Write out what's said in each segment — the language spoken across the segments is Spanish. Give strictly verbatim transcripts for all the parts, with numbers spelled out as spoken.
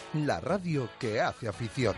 la radio que hace afición.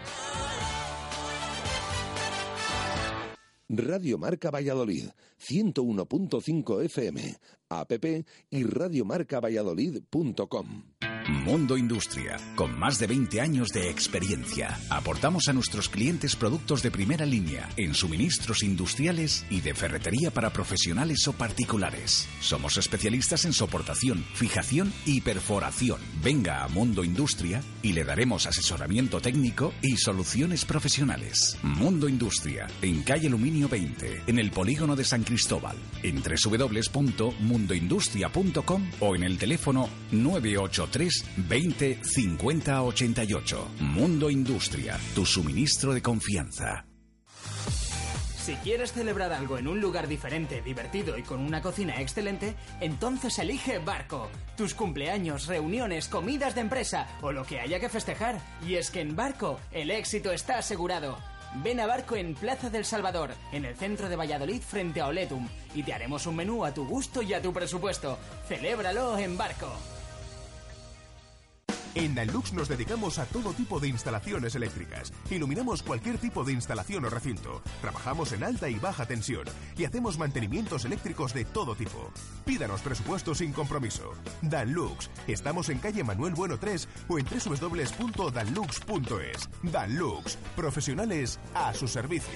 Radio Marca Valladolid, ciento uno punto cinco F M, app y radiomarca valladolid punto com. Mundo Industria, con más de veinte años de experiencia. Aportamos a nuestros clientes productos de primera línea en suministros industriales y de ferretería para profesionales o particulares. Somos especialistas en soportación, fijación y perforación. Venga a Mundo Industria y le daremos asesoramiento técnico y soluciones profesionales. Mundo Industria, en calle Aluminio veinte, en el polígono de San Cristóbal, en doble u doble u doble u punto mundo industria punto com o en el teléfono nueve ocho tres veinte cincuenta ochenta y ocho. Mundo Industria, tu suministro de confianza. Si quieres celebrar algo en un lugar diferente, divertido y con una cocina excelente, entonces elige Barco. Tus cumpleaños, reuniones, comidas de empresa o lo que haya que festejar. Y es que en Barco el éxito está asegurado. Ven a Barco en Plaza del Salvador, en el centro de Valladolid frente a Oletum, y te haremos un menú a tu gusto y a tu presupuesto. Celébralo en Barco. En Danlux nos dedicamos a todo tipo de instalaciones eléctricas. Iluminamos cualquier tipo de instalación o recinto. Trabajamos en alta y baja tensión y hacemos mantenimientos eléctricos de todo tipo. Pídanos presupuesto sin compromiso. Danlux. Estamos en calle Manuel Bueno tres o en doble u doble u doble u punto danlux punto es. Danlux. Profesionales a su servicio.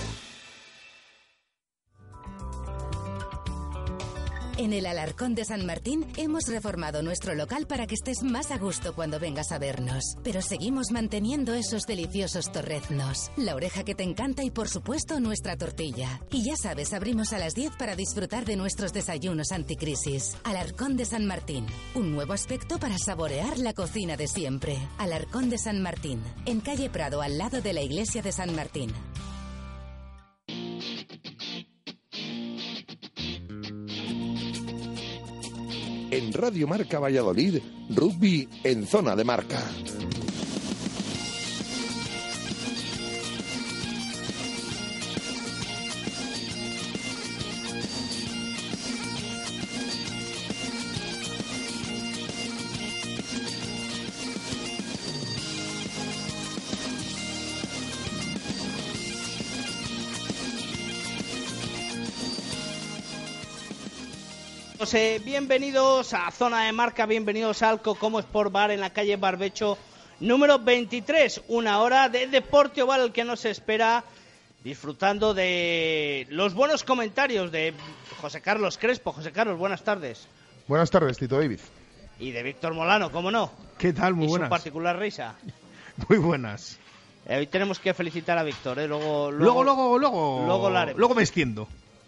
En el Alarcón de San Martín hemos reformado nuestro local para que estés más a gusto cuando vengas a vernos. Pero seguimos manteniendo esos deliciosos torreznos, la oreja que te encanta y por supuesto nuestra tortilla. Y ya sabes, abrimos a las diez para disfrutar de nuestros desayunos anticrisis. Alarcón de San Martín, un nuevo aspecto para saborear la cocina de siempre. Alarcón de San Martín, en calle Prado, al lado de la iglesia de San Martín. En Radio Marca Valladolid, rugby en zona de marca. Eh, bienvenidos a Zona de Marca, bienvenidos a Alco como Sport Bar en la calle Barbecho número veintitrés, una hora de deporte oval el que nos espera, disfrutando de los buenos comentarios de José Carlos Crespo. José Carlos, buenas tardes. Buenas tardes, Tito David. Y de Víctor Molano, ¿cómo no? ¿Qué tal? Muy y buenas. Su particular risa. Muy buenas. Eh, hoy tenemos que felicitar a Víctor, ¿eh? Luego, luego, luego, luego, luego, luego, luego me extiendo.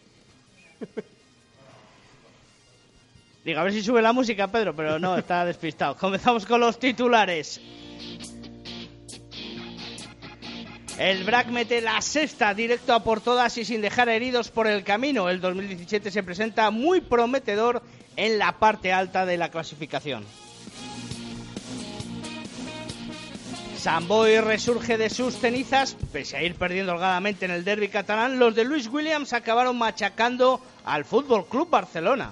Diga, a ver si sube la música, Pedro, pero no, está despistado. Comenzamos con los titulares. El B R A C mete la sexta directo a por todas y sin dejar heridos por el camino. El dos mil diecisiete se presenta muy prometedor en la parte alta de la clasificación. Sant Boi resurge de sus cenizas. Pese a ir perdiendo holgadamente en el derbi catalán, los de Luis Williams acabaron machacando al F C Barcelona.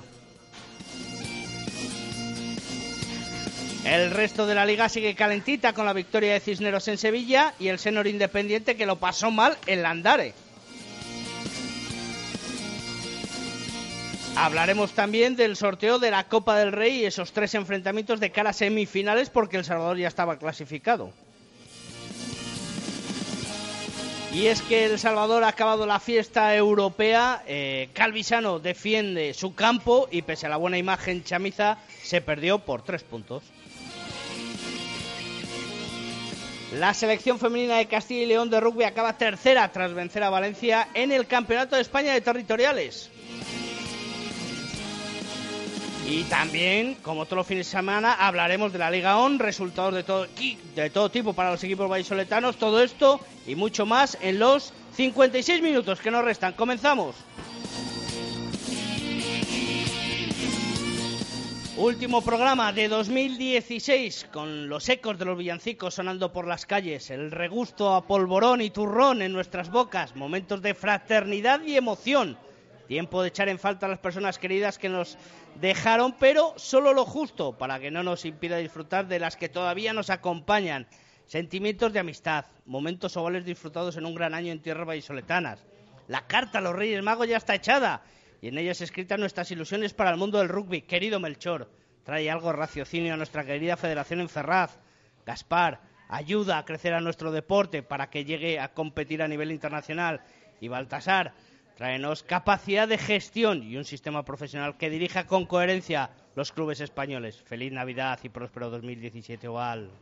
El resto de la liga sigue calentita con la victoria de Cisneros en Sevilla y el Senor Independiente que lo pasó mal en Landare. Hablaremos también del sorteo de la Copa del Rey y esos tres enfrentamientos de cara a semifinales porque El Salvador ya estaba clasificado. Y es que El Salvador ha acabado la fiesta europea, eh, Calvisano defiende su campo y pese a la buena imagen chamiza se perdió por tres puntos. La selección femenina de Castilla y León de rugby acaba tercera tras vencer a Valencia en el Campeonato de España de Territoriales. Y también, como todos los fines de semana, hablaremos de la Liga O N, resultados de todo, de todo tipo para los equipos vallisoletanos, todo esto y mucho más en los cincuenta y seis minutos que nos restan. Comenzamos. Último programa de dos mil dieciséis, con los ecos de los villancicos sonando por las calles, el regusto a polvorón y turrón en nuestras bocas, momentos de fraternidad y emoción, Tiempo de echar en falta a las personas queridas que nos dejaron, pero solo lo justo para que no nos impida disfrutar de las que todavía nos acompañan. Sentimientos de amistad, momentos o goles disfrutados en un gran año en tierras vallisoletanas. La carta a los Reyes Magos ya está echada y en ella se escritas nuestras ilusiones para el mundo del rugby. Querido Melchor, trae algo de raciocinio a nuestra querida Federación en Ferraz. Gaspar, ayuda a crecer a nuestro deporte para que llegue a competir a nivel internacional. Y Baltasar, tráenos capacidad de gestión y un sistema profesional que dirija con coherencia los clubes españoles. Feliz Navidad y próspero dos mil diecisiete, Oval.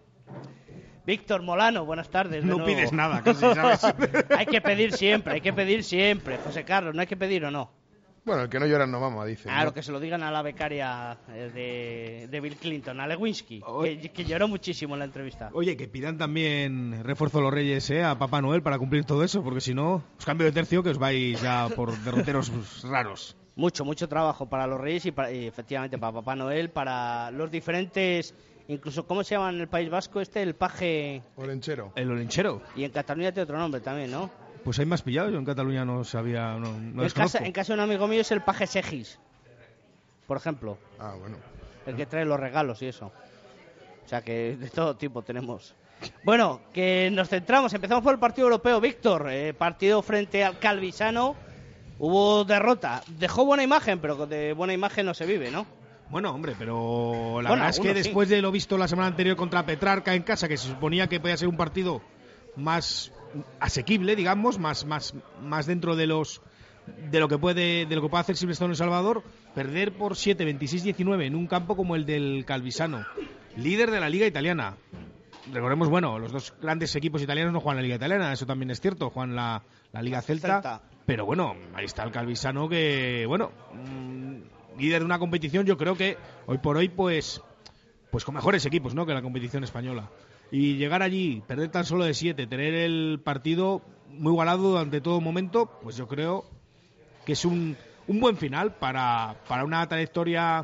Víctor Molano, buenas tardes. No pides nada, casi, ¿sabes? Hay que pedir siempre, hay que pedir siempre. José Carlos, ¿no hay que pedir o no? Bueno, el que no llora no mama, dice. Claro, ¿no? que se lo digan a la becaria de, de Bill Clinton, a Lewinsky, que, que lloró muchísimo en la entrevista. Oye, que pidan también refuerzo los Reyes ¿eh? a Papá Noel para cumplir todo eso, porque si no, os cambio de tercio que os vais ya por derroteros raros. Mucho, mucho trabajo para los Reyes y, para, y efectivamente para Papá Noel, para los diferentes... Incluso, ¿cómo se llama en el País Vasco este? El paje... Olenchero. El olenchero. Y en Cataluña tiene otro nombre también, ¿no? Pues hay más pillados, yo en Cataluña no sabía, no, no en, casa, en casa de un amigo mío es el paje Segis, por ejemplo. Ah, bueno. El que trae los regalos y eso. O sea que de todo tipo tenemos. Bueno, que nos centramos, empezamos por el partido europeo, Víctor. Eh, partido frente al Calvisano. Hubo derrota. Dejó buena imagen, pero de buena imagen no se vive, ¿no? Bueno, hombre, pero la bueno, verdad es que sí. después de lo visto la semana anterior contra Petrarca en casa, que se suponía que podía ser un partido más asequible, digamos, más más más dentro de los de lo que puede de lo que puede hacer Silverstone en El Salvador, perder por siete, veintiséis diecinueve en un campo como el del Calvisano, líder de la Liga Italiana. Recordemos, bueno, los dos grandes equipos italianos no juegan la Liga Italiana, eso también es cierto, juegan la, la Liga Celta, Celta, pero bueno, ahí está el Calvisano que, bueno, mmm, líder de una competición, yo creo que hoy por hoy, pues, pues con mejores equipos, ¿no?, que la competición española. Y llegar allí, perder tan solo de siete, tener el partido muy igualado durante todo momento, pues yo creo que es un, un buen final para, para una trayectoria,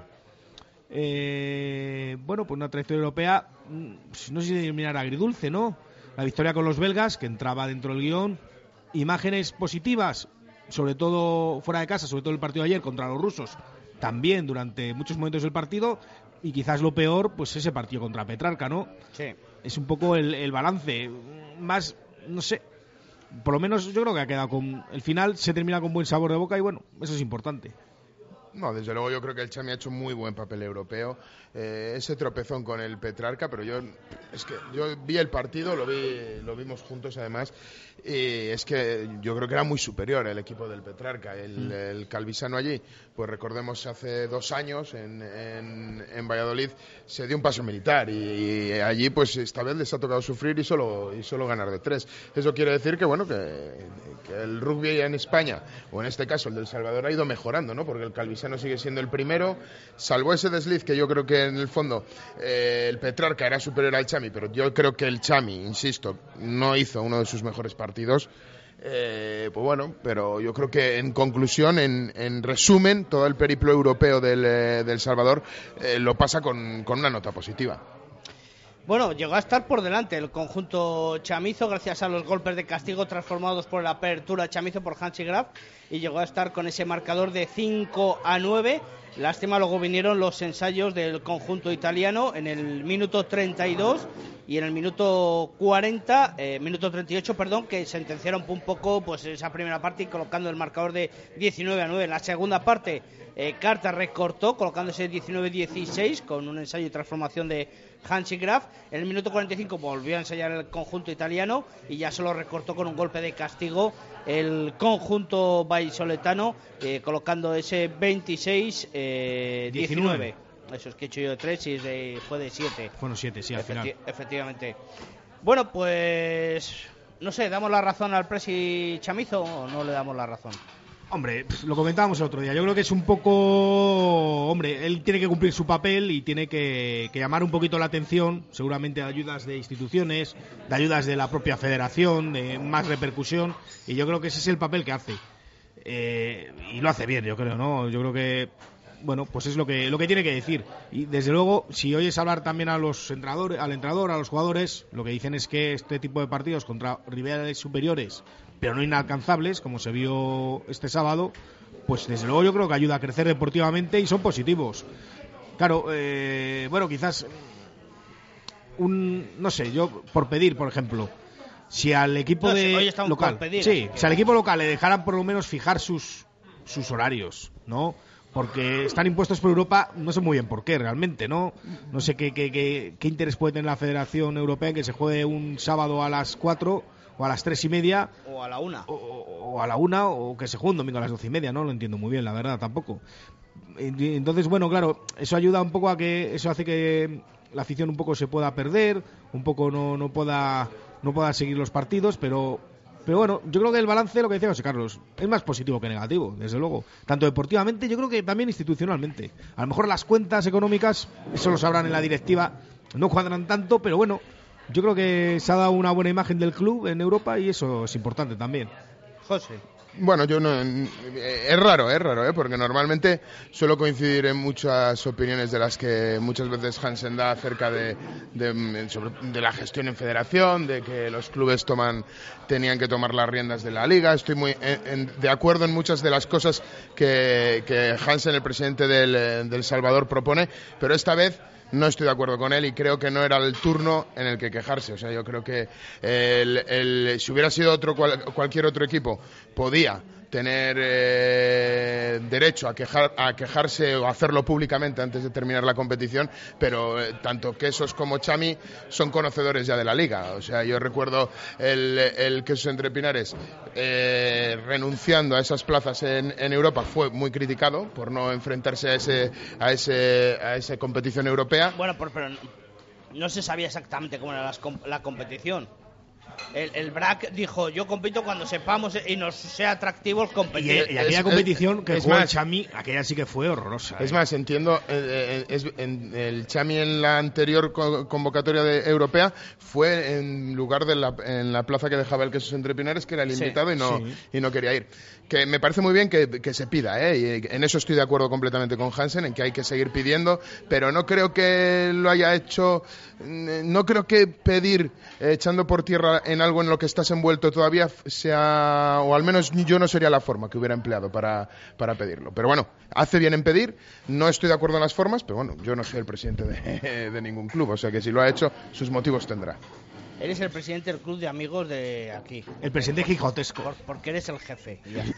eh, bueno, pues una trayectoria europea, no sé si denominar agridulce, ¿no? La victoria con los belgas, que entraba dentro del guión, imágenes positivas, sobre todo fuera de casa, sobre todo el partido de ayer contra los rusos, también durante muchos momentos del partido, y quizás lo peor, pues ese partido contra Petrarca, ¿no? Sí. Es un poco el, el balance, más, no sé, por lo menos yo creo que ha quedado con... El final se termina con buen sabor de boca y bueno, eso es importante. No, desde luego yo creo que el Chami ha hecho muy buen papel europeo. Eh, ese tropezón con el Petrarca, pero yo es que yo vi el partido, lo vi, lo vimos juntos además, y es que yo creo que era muy superior el equipo del Petrarca. El, mm. el Calvisano allí, pues recordemos hace dos años en, en, en Valladolid se dio un paso militar y, y allí pues esta vez les ha tocado sufrir y solo, y solo ganar de tres. Eso quiere decir que bueno que, que el rugby en España, o en este caso el del Salvador, ha ido mejorando, ¿no? Porque el Calvisano sigue siendo el primero, salvo ese desliz que yo creo que en el fondo eh, el Petrarca era superior al Chami, pero yo creo que el Chami, insisto, no hizo uno de sus mejores partidos. Eh, pues bueno, pero yo creo que en conclusión, en, en resumen, todo el periplo europeo del, eh, del Salvador eh, lo pasa con, con una nota positiva. Bueno, llegó a estar por delante el conjunto chamizo gracias a los golpes de castigo transformados por la apertura chamizo por Hansi Graf, y llegó a estar con ese marcador de cinco a nueve. Lástima, luego vinieron los ensayos del conjunto italiano en el minuto treinta y dos y en el minuto cuarenta, eh, minuto treinta y ocho, perdón, que sentenciaron un poco pues esa primera parte y colocando el marcador de diecinueve a nueve. En la segunda parte, eh, Carta recortó colocándose diecinueve dieciséis con un ensayo y transformación de Hansi Graf. En el minuto cuarenta y cinco volvió a ensayar el conjunto italiano y ya solo recortó con un golpe de castigo el conjunto vallisoletano, eh, colocando ese veintiséis diecinueve. Eso es que he hecho yo de tres y de, fue de siete. Fueron siete, sí, al Efecti- final. Efectivamente. Bueno, pues no sé, ¿damos la razón al Presi Chamizo o no le damos la razón? Hombre, lo comentábamos el otro día. Yo creo que es un poco... Hombre, él tiene que cumplir su papel y tiene que, que llamar un poquito la atención, seguramente de ayudas de instituciones, de ayudas de la propia federación, de más repercusión, y yo creo que ese es el papel que hace. Eh, y lo hace bien, yo creo, ¿no? Yo creo que, bueno, pues es lo que lo que tiene que decir. Y desde luego, si oyes hablar también a los entrenadores, al entrenador, a los jugadores, lo que dicen es que este tipo de partidos contra rivales superiores, pero no inalcanzables, como se vio este sábado, pues desde luego yo creo que ayuda a crecer deportivamente y son positivos. Claro, eh, bueno, quizás un, no sé, yo por pedir, por ejemplo, si al equipo no, de si hoy estamos local, por pedir, sí, si al equipo local le dejaran por lo menos fijar sus sus horarios, ¿no? Porque están impuestos por Europa, no sé muy bien por qué realmente, ¿no? No sé qué, qué, qué, qué interés puede tener la Federación Europea en que se juegue un sábado a las cuatro o a las tres y media. O a la una. O, o a la una, o que se juegue un domingo a las doce y media, no lo entiendo muy bien, la verdad, tampoco. Entonces, bueno, claro, eso ayuda un poco a que, eso hace que la afición un poco se pueda perder, un poco no, no pueda no pueda seguir los partidos, pero... Pero bueno, yo creo que el balance, lo que decía José Carlos, es más positivo que negativo, desde luego. Tanto deportivamente, yo creo que también institucionalmente. A lo mejor las cuentas económicas, eso lo sabrán en la directiva, no cuadran tanto, pero bueno, yo creo que se ha dado una buena imagen del club en Europa y eso es importante también. José. Bueno, yo no, es raro, es raro, ¿eh? Porque normalmente suelo coincidir en muchas opiniones de las que muchas veces Hansen da acerca de, de, sobre, de la gestión en federación, de que los clubes toman, tenían que tomar las riendas de la liga. Estoy muy en, en, de acuerdo en muchas de las cosas que, que Hansen, el presidente del, del Salvador, propone, pero esta vez no estoy de acuerdo con él y creo que no era el turno en el que quejarse. O sea, yo creo que el, el, si hubiera sido otro cual, cualquier otro equipo, podía tener eh, derecho a, quejar, a quejarse o hacerlo públicamente antes de terminar la competición, pero eh, tanto Quesos como Chami son conocedores ya de la liga. O sea, yo recuerdo el, el Quesos Entre Pinares eh, renunciando a esas plazas en, en Europa, fue muy criticado por no enfrentarse a ese a ese a esa competición europea. Bueno, por, pero no se sabía exactamente cómo era las, la competición. El, el B R A C dijo, yo compito cuando sepamos y nos sea atractivo el competir. Y, y aquella es, competición que jugó el Chami, aquella sí que fue horrorosa. Es eh. más, entiendo, eh, es, en, el Chami en la anterior convocatoria de, europea fue en lugar de la, en la plaza que dejaba el Quesos Entre Pinares, que era el sí, invitado y no, sí. y no quería ir. Que me parece muy bien que, que se pida, ¿eh? Y en eso estoy de acuerdo completamente con Hansen, en que hay que seguir pidiendo, pero no creo que lo haya hecho, no creo que pedir eh, echando por tierra en algo en lo que estás envuelto todavía sea, o al menos yo no sería la forma que hubiera empleado para, para pedirlo. Pero bueno, hace bien en pedir, no estoy de acuerdo en las formas, pero bueno, yo no soy el presidente de, de ningún club, o sea que si lo ha hecho, sus motivos tendrá. Eres el presidente del club de amigos de aquí. El presidente quijotesco. Por, porque eres el jefe. Ya está.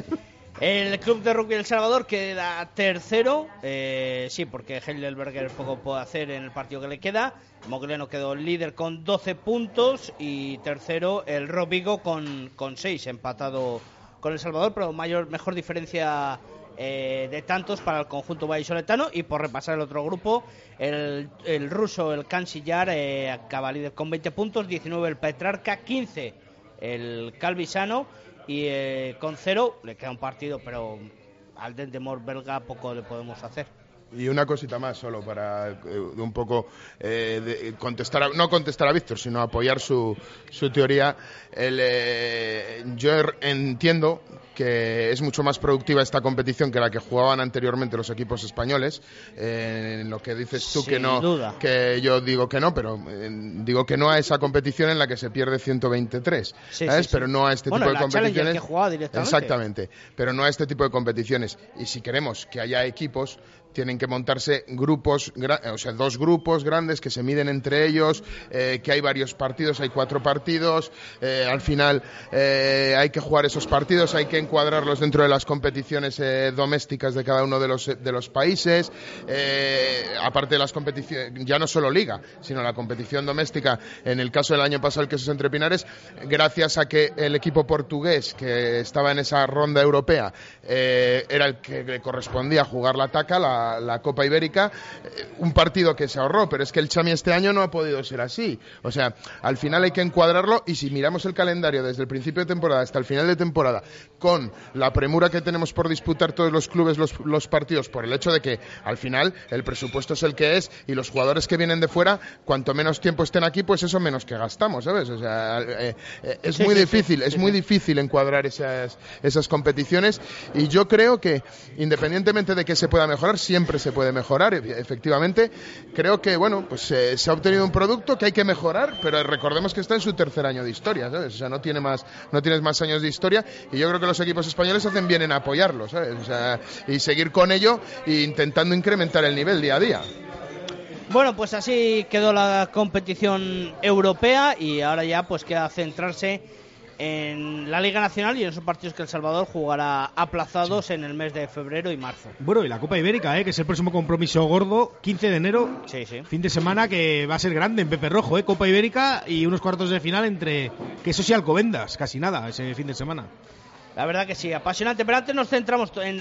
El club de rugby El Salvador queda tercero, eh, sí, porque Heidelberger poco puede hacer en el partido que le queda. Mogleno quedó líder con doce puntos y tercero el Rovigo con, con seis, empatado con El Salvador, pero mayor mejor diferencia eh, de tantos para el conjunto vallisoletano. Y por repasar el otro grupo, el, el ruso, el Kansillar, eh, acaba líder con veinte puntos, diecinueve el Petrarca, quince el Calvisano. Y eh, con cero le queda un partido, pero al Dentemor belga poco le podemos hacer. Y una cosita más solo para eh, un poco eh, de contestar a, no contestar a Víctor, sino apoyar su, su teoría. El, eh, yo entiendo que es mucho más productiva esta competición que la que jugaban anteriormente los equipos españoles. Eh, en lo que dices tú, sin que no, duda. Que yo digo que no, pero eh, digo que no a esa competición en la que se pierde ciento veintitrés, sí, ¿sabes? Sí, pero sí. no a este bueno, tipo de la competiciones. Que jugaba directamente. Exactamente, pero no a este tipo de competiciones. Y si queremos que haya equipos, tienen que montarse grupos, o sea, dos grupos grandes que se miden entre ellos, eh, que hay varios partidos, hay cuatro partidos, eh, al final eh, hay que jugar esos partidos, hay que encuadrarlos dentro de las competiciones eh, domésticas de cada uno de los, de los países, eh, aparte de las competiciones, ya no solo liga, sino la competición doméstica, en el caso del año pasado el Quesos Entre Pinares, gracias a que el equipo portugués que estaba en esa ronda europea eh, era el que le correspondía jugar la taca, la la Copa Ibérica, un partido que se ahorró, pero es que el Chami este año no ha podido ser así. O sea, al final hay que encuadrarlo, y si miramos el calendario desde el principio de temporada hasta el final de temporada, con la premura que tenemos por disputar todos los clubes los, los partidos, por el hecho de que al final el presupuesto es el que es, y los jugadores que vienen de fuera, cuanto menos tiempo estén aquí, pues eso menos que gastamos, ¿sabes? O sea, eh, eh, es sí, muy sí, difícil, sí, es sí, muy sí. difícil encuadrar esas, esas competiciones, y yo creo que, independientemente de que se pueda mejorar, siempre se puede mejorar, efectivamente. Creo que, bueno, pues eh, se ha obtenido un producto que hay que mejorar, pero recordemos que está en su tercer año de historia, ¿sabes? O sea, no tiene más, no tienes más años de historia, y yo creo que los equipos españoles hacen bien en apoyarlo, ¿sabes? O sea, y seguir con ello e intentando incrementar el nivel día a día. Bueno, pues así quedó la competición europea y ahora ya pues queda centrarse en la Liga Nacional y en esos partidos que El Salvador jugará aplazados sí. en el mes de febrero y marzo. Bueno, y la Copa Ibérica, ¿eh? Que es el próximo compromiso gordo, quince de enero, sí, sí. fin de semana que va a ser grande en Pepe Rojo, ¿eh? Copa Ibérica y unos cuartos de final entre Quesos y Alcobendas, casi nada ese fin de semana. La verdad que sí, apasionante. Pero antes nos centramos en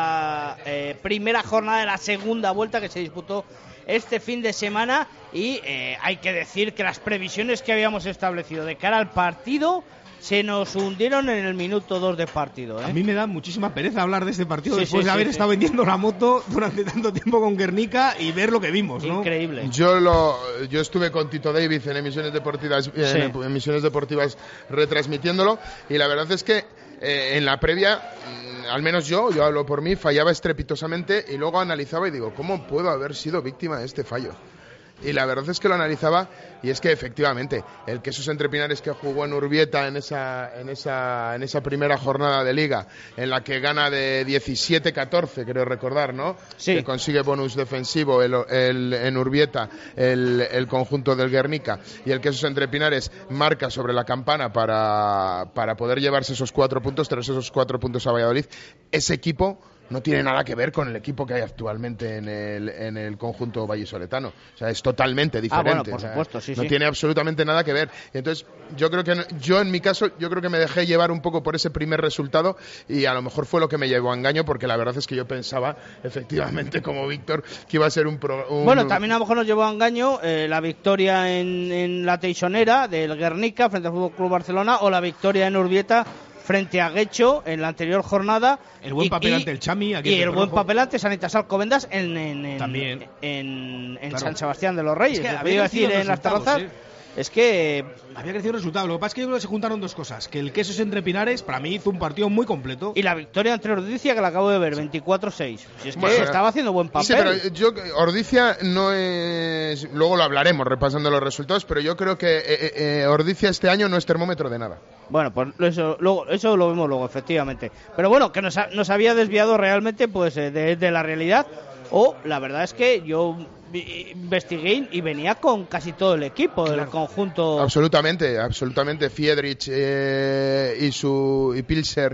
la eh, primera jornada de la segunda vuelta que se disputó este fin de semana y eh, hay que decir que las previsiones que habíamos establecido de cara al partido se nos hundieron en el minuto dos de partido, ¿eh? A mí me da muchísima pereza hablar de este partido sí, después sí, de haber sí, estado sí. vendiendo la moto durante tanto tiempo con Guernica y ver lo que vimos, ¿no? Increíble. Yo lo, yo estuve con Tito David en emisiones deportivas, sí. en emisiones deportivas retransmitiéndolo y la verdad es que eh, en la previa, al menos yo, yo hablo por mí, fallaba estrepitosamente y luego analizaba y digo, ¿cómo puedo haber sido víctima de este fallo? Y la verdad es que lo analizaba y es que efectivamente el Quesos Entre Pinares que jugó en Urbieta en esa en esa en esa primera jornada de liga en la que gana de diecisiete catorce, creo recordar, ¿no? Sí. Que consigue bonus defensivo el, el, en Urbieta el, el conjunto del Guernica y el Quesos Entre Pinares marca sobre la campana para, para poder llevarse esos cuatro puntos, tras esos cuatro puntos a Valladolid. Ese equipo no tiene nada que ver con el equipo que hay actualmente en el, en el conjunto vallisoletano. O sea, es totalmente diferente. Ah, bueno, por o sea, supuesto, sí, no sí. tiene absolutamente nada que ver. Y entonces, yo creo que, no, yo en mi caso, yo creo que me dejé llevar un poco por ese primer resultado y a lo mejor fue lo que me llevó a engaño, porque la verdad es que yo pensaba, efectivamente, como Víctor, que iba a ser un... Pro, un... Bueno, también a lo mejor nos llevó a engaño eh, la victoria en, en la Teixonera del Guernica frente al Fútbol Club Barcelona o la victoria en Urbieta frente a Guecho en la anterior jornada. El buen y, papel y, ante el Chami. Aquí y el el buen rojo. papel ante Sanitas Alcobendas en, en, en, También. en, en claro. San Sebastián de los Reyes. Es que Lo había iba a decir en las terrazas. ¿eh? Es que había crecido el resultado. Lo que pasa es que yo creo que se juntaron dos cosas. Que el Quesos Entre Pinares, para mí, hizo un partido muy completo. Y la victoria ante Ordicia, que la acabo de ver, veinticuatro seis. Si es que bueno, estaba haciendo buen papel. Sí, pero yo, Ordicia no es... Luego lo hablaremos repasando los resultados, pero yo creo que eh, eh, Ordicia este año no es termómetro de nada. Bueno, pues eso, luego, eso lo vemos luego, efectivamente. Pero bueno, que nos, ha, nos había desviado realmente pues de, de la realidad. O la verdad es que yo investigué y venía con casi todo el equipo del claro. conjunto. Absolutamente, absolutamente. Fiedrich eh, y su y Pilcher,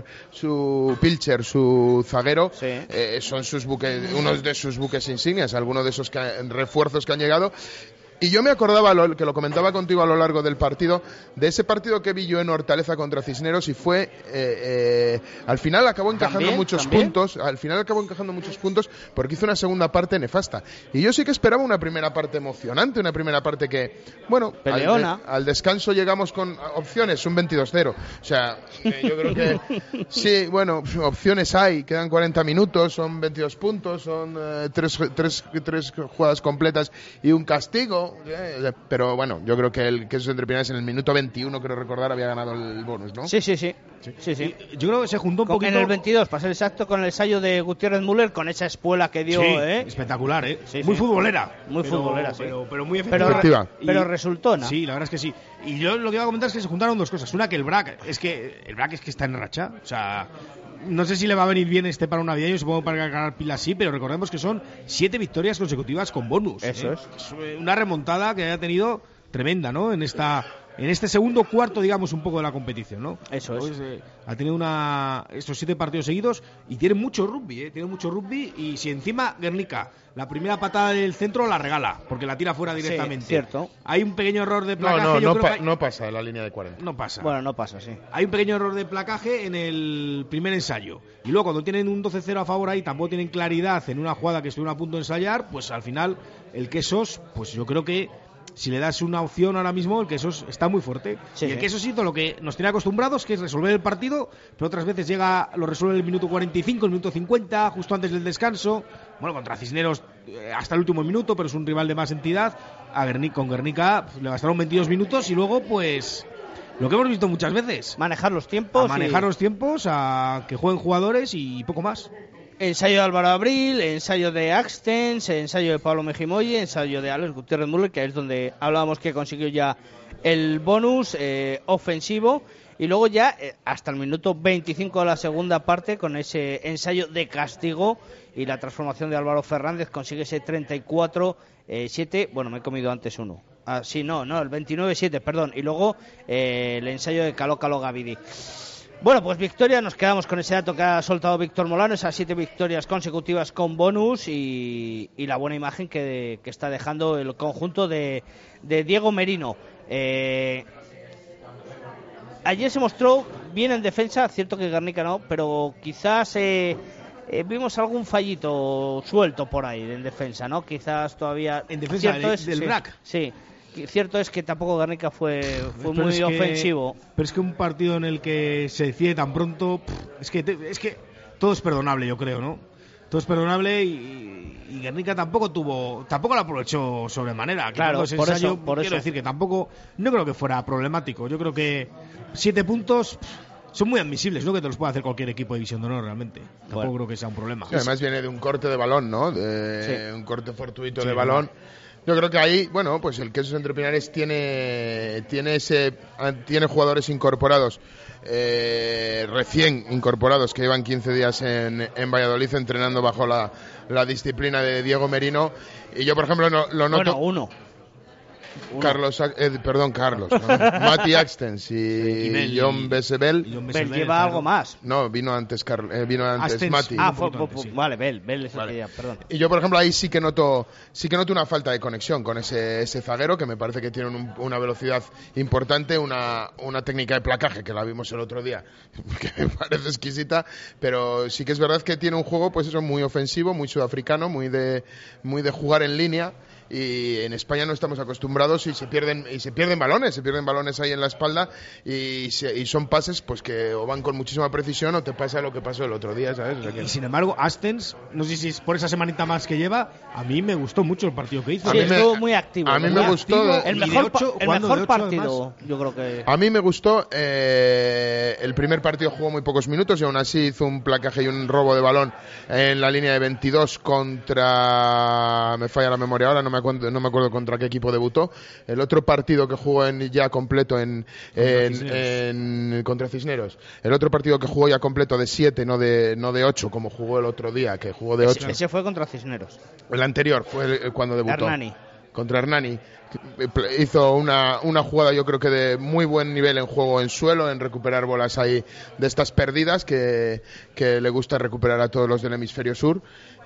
su Pilcher, su zaguero, sí. eh, son sus buques, unos de sus buques insignias, algunos de esos que, refuerzos que han llegado. Y yo me acordaba, lo, que lo comentaba contigo a lo largo del partido, de ese partido que vi yo en Hortaleza contra Cisneros y fue, eh, eh, al final acabó encajando ¿También? muchos ¿También? puntos, al final acabó encajando muchos puntos porque hizo una segunda parte nefasta. Y yo sí que esperaba una primera parte emocionante, una primera parte que, bueno, Peleona. Al, al descanso llegamos con opciones, un veintidós cero. O sea, eh, yo creo que sí, bueno, opciones hay, quedan cuarenta minutos, son veintidós puntos, son eh, tres, tres, tres jugadas completas y un castigo. Pero bueno, yo creo que el Quesos Entre Pinares en el minuto veintiuno, creo recordar, había ganado el bonus, ¿no? Sí, sí, sí. sí. sí, sí. Yo creo que se juntó un con, poquito... En el veintidós, para ser exacto, con el ensayo de Gutiérrez Müller, con esa espuela que dio... Sí, ¿eh? espectacular, ¿eh? Sí, muy sí. futbolera. Muy pero, futbolera, sí. Pero, pero muy pero, efectiva. Re, pero resultó, ¿no? Sí, la verdad es que sí. Y yo lo que iba a comentar es que se juntaron dos cosas. Una, que el B R A C, es que el B R A C es que está en racha. O sea... No sé si le va a venir bien este para una navideño, supongo para ganar pilas sí, pero recordemos que son siete victorias consecutivas con bonus. Eso ¿eh? es. Es una remontada que haya tenido tremenda, ¿no? En esta, en este segundo cuarto, digamos, un poco de la competición, ¿no? Eso pues, es. Eh, ha tenido una estos siete partidos seguidos y tiene mucho rugby, ¿eh? Tiene mucho rugby y si encima Guernica la primera patada del centro la regala porque la tira fuera directamente. Sí, cierto. Hay un pequeño error de placaje. No, no, yo no, creo pa- que hay... no pasa de la línea de cuarenta. No pasa. Bueno, no pasa, sí. Hay un pequeño error de placaje en el primer ensayo. Y luego cuando tienen un doce cero a favor ahí, tampoco tienen claridad en una jugada que estuvieron a punto de ensayar, pues al final el Quesos, pues yo creo que si le das una opción ahora mismo, el Quesos está muy fuerte. Sí, y el sí. Quesos hizo lo que nos tiene acostumbrados, que es resolver el partido, pero otras veces llega, lo resuelve en el minuto cuarenta y cinco, el minuto cincuenta, justo antes del descanso. Bueno, contra Cisneros eh, hasta el último minuto, pero es un rival de más entidad. A Guernica, con Guernica pues, le bastaron veintidós minutos y luego pues... Lo que hemos visto muchas veces. Manejar los tiempos. A manejar y... los tiempos, a que jueguen jugadores y poco más. Ensayo de Álvaro Abril, ensayo de Axtens, ensayo de Pablo Mejimoy, ensayo de Alex Gutiérrez Müller, que es donde hablábamos que consiguió ya el bonus eh, ofensivo. Y luego ya eh, hasta el minuto veinticinco de la segunda parte, con ese ensayo de castigo y la transformación de Álvaro Fernández, consigue ese treinta y cuatro siete. Bueno, me he comido antes uno. Ah, sí, no, no, el veintinueve siete, perdón. Y luego eh, el ensayo de Calo Calo Gavidi. Bueno, pues victoria, nos quedamos con ese dato que ha soltado Víctor Molano, esas siete victorias consecutivas con bonus y, y la buena imagen que, que está dejando el conjunto de, de Diego Merino. Eh, ayer se mostró bien en defensa, cierto que Guernica no, pero quizás eh, eh, vimos algún fallito suelto por ahí en defensa, ¿no? Quizás todavía... En defensa del, es, del sí, Brac. Sí. Cierto es que tampoco Guernica fue, fue muy es que, ofensivo. Pero es que un partido en el que se decide tan pronto, es que te, es que todo es perdonable, yo creo, ¿no? Todo es perdonable y, y Guernica tampoco tuvo, tampoco lo aprovechó sobremanera. Claro, ese por ensayo, eso, por quiero eso. decir que tampoco, no creo que fuera problemático. Yo creo que siete puntos son muy admisibles, ¿no? Que te los puede hacer cualquier equipo de División de Honor, realmente. Tampoco Bueno. creo que sea un problema. Sí, además viene de un corte de balón, ¿no? De Sí. un corte fortuito Sí, de balón. Yo creo que ahí, bueno, pues el Quesos Entre Pinares tiene tiene ese tiene jugadores incorporados, eh, recién incorporados, que llevan quince días en, en Valladolid entrenando bajo la, la disciplina de Diego Merino. Y yo, por ejemplo, no, lo noto... Bueno, uno. Uno. Carlos, eh, perdón, Carlos, ¿no? Mati Axtens y, y John Besebel. Bell lleva algo más. No, vino antes, Carl, eh, vino antes Axtens. Mati. Ah, un fue, poquito fue, antes, sí. vale, Bell, Bell es el Vale. que ya, perdón. Y yo, por ejemplo, ahí sí que noto sí que noto una falta de conexión con ese, ese zaguero, que me parece que tiene un- una velocidad importante, una, una técnica de placaje, que la vimos el otro día, que me parece exquisita, pero sí que es verdad que tiene un juego, pues eso, muy ofensivo, muy sudafricano, muy de, muy de jugar en línea. Y en España no estamos acostumbrados y se pierden y se pierden balones, se pierden balones ahí en la espalda y, se- y son pases pues que o van con muchísima precisión o te pasa lo que pasó el otro día, ¿sabes? O sea que- Y sin embargo, Astens, no sé si es por esa semanita más que lleva, a mí me gustó mucho el partido que hizo. A Sí, mí me- estuvo muy activo. a mí muy me gustó activo. de- el y de mejor, pa- ocho, el jugando mejor de ocho, partido, yo creo que... A mí me gustó, eh, el primer partido jugó muy pocos minutos y aún así hizo un placaje y un robo de balón en la línea de veintidós contra, me falla la memoria ahora, no me acuerdo, no me acuerdo contra qué equipo debutó. El otro partido que jugó en, ya completo en, en, Cisneros. en- contra Cisneros. El otro partido que jugó ya completo de siete, no de no de ocho, como jugó el otro día, que jugó de Ese, ocho. ese fue contra Cisneros. El anterior fue el- cuando debutó. Hernani. Contra Hernani. Hizo una, una jugada, yo creo que de muy buen nivel en juego en suelo, en recuperar bolas ahí de estas perdidas que, que le gusta recuperar a todos los del hemisferio sur.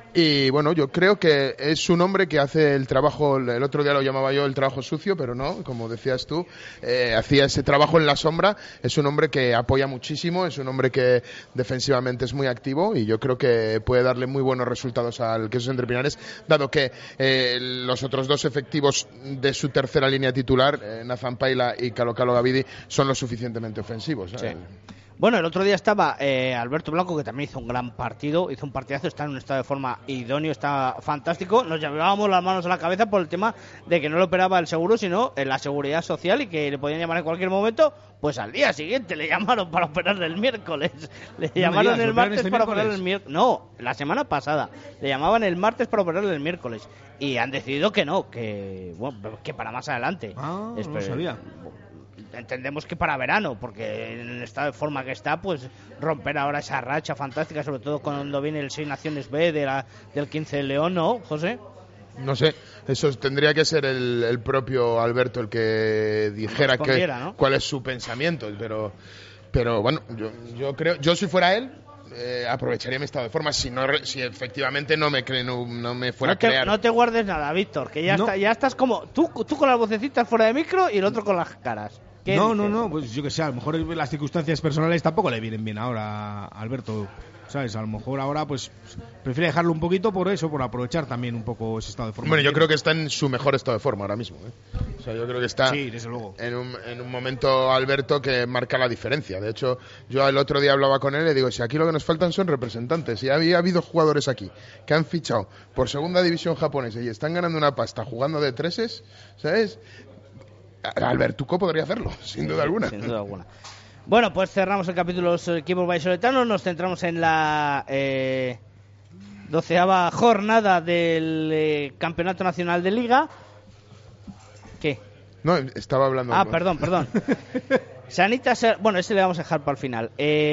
Y bueno, yo creo que es un hombre que hace el trabajo, el otro día lo llamaba yo el trabajo sucio, pero no, como decías tú, eh, hacía ese trabajo en la sombra. Es un hombre que apoya muchísimo, es un hombre que defensivamente es muy activo y yo creo que puede darle muy buenos resultados al Quesos Entre Pinares, dado que eh, los otros dos efectivos de su tercera línea titular, eh, Nathan Paila y Calo Calo Gavidi, son lo suficientemente ofensivos. ¿eh? Bueno, el otro día estaba eh, Alberto Blanco, que también hizo un gran partido, hizo un partidazo, está en un estado de forma idóneo, está fantástico. Nos llevábamos las manos a la cabeza por el tema de que no lo operaba el seguro, sino en la seguridad social y que le podían llamar en cualquier momento. Pues al día siguiente le llamaron para operarle el miércoles. Le llamaron digas, el ¿lo operan martes este para miércoles? operarle el miércoles. No, la semana pasada. Le llamaban el martes para operarle el miércoles. Y han decidido que no, que, bueno, que para más adelante. Ah, no Espero- sabía. Entendemos que para verano, porque en el estado de forma que está, pues romper ahora esa racha fantástica, sobre todo cuando viene el Seis Naciones B de la, del quince de León, ¿no, José? No sé, eso tendría que ser el, el propio Alberto el que dijera que, Respondiera, ¿no? cuál es su pensamiento, pero, pero bueno, yo, yo creo, yo si fuera él, eh, aprovecharía mi estado de forma si no re- si efectivamente no me cre- no, no me fuera No te, a crear. no te guardes nada, Víctor, que ya, No. está, ya estás como tú, tú con las vocecitas fuera de micro y el otro con las caras. ¿Qué No, dices? no, no, pues yo que sé, a lo mejor las circunstancias personales tampoco le vienen bien ahora a Alberto, ¿sabes? A lo mejor ahora pues prefiere dejarlo un poquito por eso, por aprovechar también un poco ese estado de forma. Bueno, yo tiene. creo que está en su mejor estado de forma ahora mismo. ¿eh? O sea, yo creo que está Sí, desde luego. en un, en un momento, Alberto, que marca la diferencia. De hecho, yo el otro día hablaba con él y le digo, si aquí lo que nos faltan son representantes. Y había habido jugadores aquí que han fichado por segunda división japonesa y están ganando una pasta jugando de treses, ¿sabes? Albertuco podría hacerlo, sin duda alguna. Sin duda alguna. Bueno, pues cerramos el capítulo de los equipos vallisoletanos, nos centramos en la eh, Doceava jornada del eh, Campeonato Nacional de Liga. ¿Qué? No, estaba hablando... Ah, perdón, perdón. Sanitas, bueno, este le vamos a dejar para el final.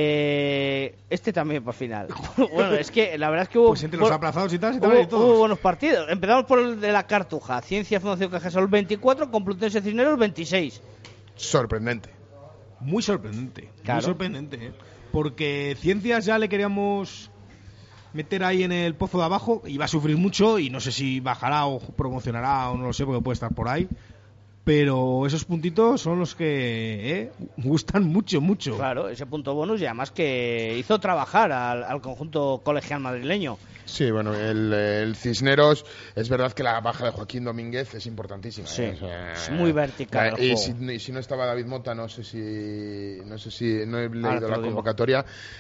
Eh, este también para el final. Bueno, es que la verdad es que hubo... Pues entre los aplazados y tal, se hubo, y todos. hubo buenos partidos. Empezamos por el de la Cartuja. Ciencia Fundación Cajasol veinticuatro, Complutense Cisneros veintiséis. Sorprendente. Muy sorprendente. Claro. Muy sorprendente, ¿eh? Porque Ciencias ya le queríamos meter ahí en el pozo de abajo. Y va a sufrir mucho y no sé si bajará o promocionará o no lo sé, porque puede estar por ahí. Pero esos puntitos son los que ¿eh? gustan mucho, mucho. Claro, ese punto bonus y además que hizo trabajar al, al conjunto colegial madrileño. Sí, bueno, el, el Cisneros, es verdad que la baja de Joaquín Domínguez es importantísima. Sí, ¿eh? O sea, es muy vertical. La, y, si, y si no estaba David Mota, no sé si no sé si no he leído Ahora la convocatoria,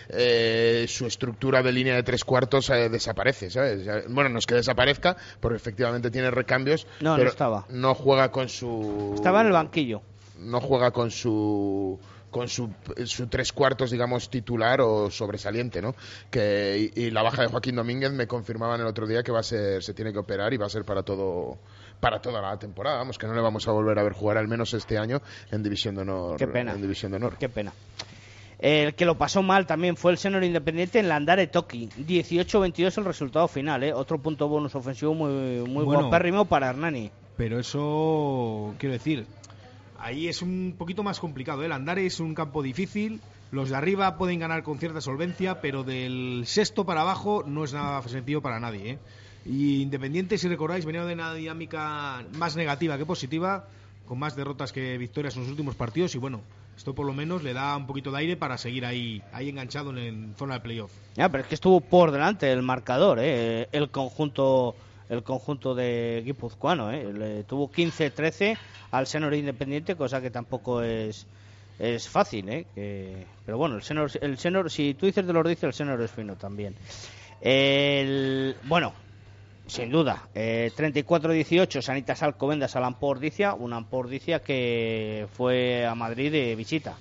eh, su estructura de línea de tres cuartos eh, desaparece, ¿sabes? Bueno, no es que desaparezca, porque efectivamente tiene recambios, no, pero no estaba. No juega con su... Estaba en el banquillo. No juega con su... con su, su tres cuartos, digamos, titular o sobresaliente, ¿no? Que, y, y la baja de Joaquín Domínguez me confirmaban el otro día que va a ser, se tiene que operar y va a ser para todo, para toda la temporada, vamos, que no le vamos a volver a ver jugar al menos este año en División de Honor. Qué pena. En División de Honor. Qué pena. El que lo pasó mal también fue el Senor Independiente en Landare Toki. dieciocho veintidós el resultado final, ¿eh? Otro punto bonus ofensivo muy, muy bueno, guapérrimo para Hernani. Pero eso, quiero decir, ahí es un poquito más complicado, ¿eh? El Landare es un campo difícil, los de arriba pueden ganar con cierta solvencia, pero del sexto para abajo no es nada sencillo para nadie, ¿eh? Y Independiente, si recordáis, venía de una dinámica más negativa que positiva, con más derrotas que victorias en los últimos partidos, y bueno, esto por lo menos le da un poquito de aire para seguir ahí, ahí enganchado en, en zona de playoff. Ya, pero es que estuvo por delante el marcador, ¿eh? El conjunto... el conjunto de guipuzcoano, ¿eh? Le tuvo quince trece al Senor Independiente, cosa que tampoco es es fácil, ¿eh? Que, pero bueno, el Senor, el Senor, si tú dices de los dice, el Senor es fino también. El, bueno, sin duda, eh, treinta y cuatro dieciocho Sanitas Alcobendas al Ampor Ordicia, una Ampor Ordicia que fue a Madrid de visita.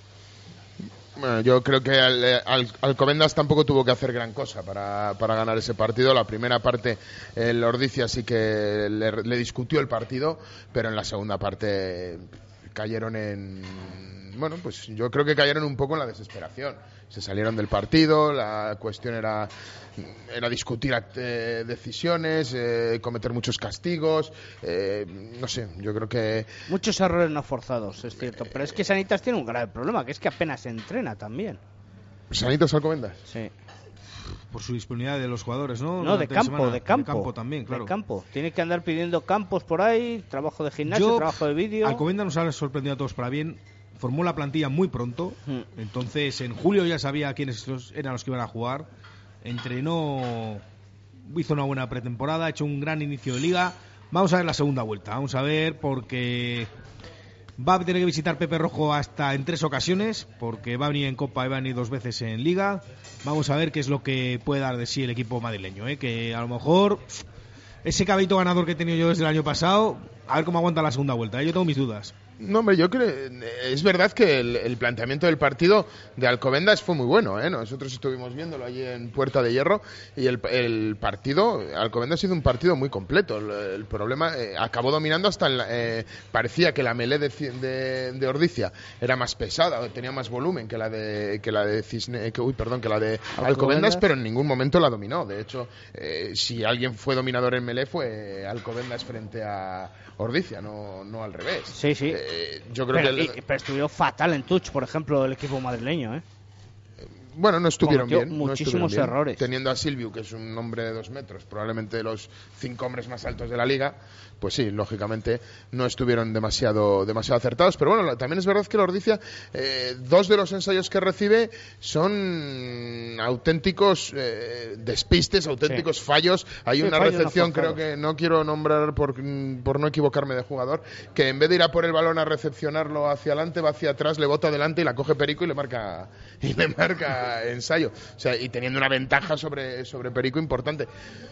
Bueno, yo creo que al, al, Alcobendas tampoco tuvo que hacer gran cosa para, para ganar ese partido. La primera parte el Ordicia sí que le, le discutió el partido, pero en la segunda parte cayeron en... Bueno, pues yo creo que cayeron un poco en la desesperación. Se salieron del partido, la cuestión era, era discutir eh, decisiones, eh, cometer muchos castigos, eh, no sé, yo creo que... Muchos errores no forzados, es cierto, pero es que Sanitas tiene un grave problema, que es que apenas se entrena también. ¿Sanitas Alcobendas? Sí. Por su disponibilidad de los jugadores, ¿no? No, de campo, semana. de campo. De campo también, claro. De campo. Tiene que andar pidiendo campos por ahí, trabajo de gimnasio, Yo, trabajo de vídeo. Alcobendas nos ha sorprendido a todos para bien. Formó la plantilla muy pronto, hmm. entonces en julio ya sabía quiénes eran los que iban a jugar. Entrenó, hizo una buena pretemporada, ha hecho un gran inicio de liga. Vamos a ver la segunda vuelta, vamos a ver, porque va a tener que visitar Pepe Rojo hasta en tres ocasiones, porque va a venir en Copa y va a venir dos veces en Liga. Vamos a ver qué es lo que puede dar de sí el equipo madrileño, ¿eh? Que a lo mejor ese caballito ganador que he tenido yo desde el año pasado, a ver cómo aguanta la segunda vuelta, ¿eh? Yo tengo mis dudas. No, hombre, yo creo... Es verdad que el, el planteamiento del partido de Alcobendas fue muy bueno, ¿eh? Nosotros estuvimos viéndolo allí en Puerta de Hierro y el, el partido... Alcobendas hizo un partido muy completo. El, el problema... Eh, acabó dominando hasta... El, eh, parecía que la melé de, de, de Ordicia era más pesada, tenía más volumen que la de que la de Cisne... Que, uy, perdón, que la de Alcobendas, Alcobendas, pero en ningún momento la dominó. De hecho, eh, si alguien fue dominador en melé fue Alcobendas frente a Ordicia, no, no al revés. Sí, sí. Eh, yo creo pero, que el... y, pero estuvieron fatal en touch, por ejemplo, el equipo madrileño, ¿eh? Bueno, no estuvieron Cometió bien. Muchísimos no estuvieron bien. errores. Teniendo a Silviu, que es un hombre de dos metros, probablemente de los cinco hombres más altos de la liga, pues sí, lógicamente no estuvieron demasiado demasiado acertados. Pero bueno, también es verdad que la Ordicia, eh, dos de los ensayos que recibe son auténticos eh, despistes, auténticos sí. fallos. Hay sí, una recepción, no creo que no quiero nombrar por, por no equivocarme de jugador, que en vez de ir a por el balón a recepcionarlo hacia adelante, va hacia atrás, le bota adelante y la coge Perico y le marca y le marca ensayo, o sea, y teniendo una ventaja sobre, sobre Perico importante.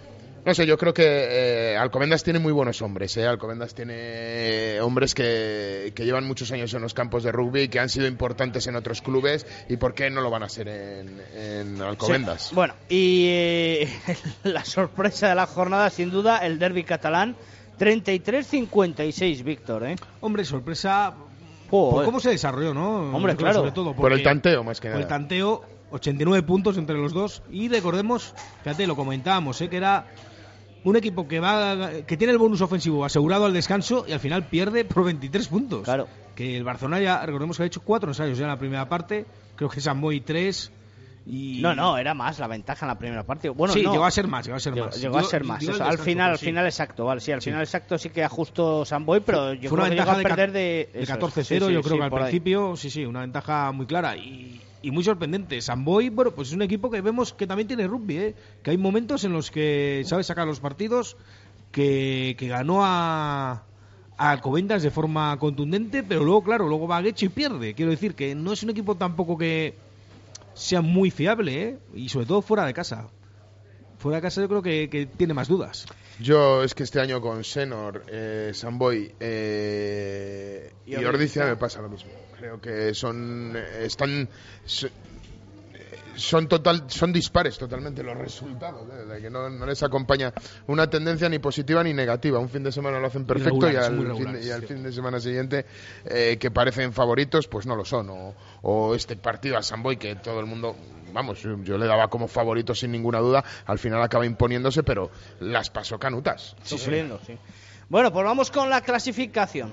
No sé, yo creo que eh, Alcobendas tiene muy buenos hombres, ¿eh? Alcobendas tiene hombres que, que llevan muchos años en los campos de rugby, que han sido importantes en otros clubes, y ¿por qué no lo van a ser en, en Alcobendas? Sí. Bueno, y eh, la sorpresa de la jornada, sin duda, el derbi catalán, treinta y tres cincuenta y seis, Víctor, ¿eh? Hombre, sorpresa oh, por eh. cómo se desarrolló, ¿no? Hombre, claro. Sobre todo por el tanteo, más que nada. Por el tanteo, ochenta y nueve puntos entre los dos, y recordemos, fíjate, lo comentábamos, ¿eh? que era un equipo que va que tiene el bonus ofensivo asegurado al descanso y al final pierde por veintitrés puntos. Claro. Que el Barcelona ya, recordemos que ha hecho cuatro ensayos ya en la primera parte, creo que San Boi tres y... No, no, era más la ventaja en la primera parte. Bueno, sí, no. llegó a ser más, llegó a ser llegó, más. Llegó a ser más. Eso, al final, al final exacto, vale, sí, al sí. final exacto sí que ajustó San Boi, pero yo fue creo una que ventaja llegó a perder de, de, de catorce cero, sí, sí, yo creo sí, que al principio, ahí. sí, sí, una ventaja muy clara y, y muy sorprendente. San Boi, bueno, pues es un equipo que vemos que también tiene rugby, ¿eh? Que hay momentos en los que sabe sacar los partidos, que, que ganó a, a Alcobendas de forma contundente, pero luego, claro, luego va a Guecho y pierde. Quiero decir que no es un equipo tampoco que sea muy fiable, ¿eh? Y sobre todo fuera de casa. Fuera de casa yo creo que, que tiene más dudas. Yo es que este año con Senor, eh, San Boi eh, y, y Ordizia me pasa lo mismo. Creo que son están son, son total son dispares totalmente los resultados, ¿eh? De que no, no les acompaña una tendencia ni positiva ni negativa. Un fin de semana lo hacen perfecto y al, fin, y al fin de semana siguiente eh, que parecen favoritos pues no lo son, o, o este partido a San Boi que todo el mundo, vamos, yo, yo le daba como favorito sin ninguna duda, al final acaba imponiéndose, pero las pasó canutas. Sí, sufriendo, sí. Bueno, pues vamos con la clasificación.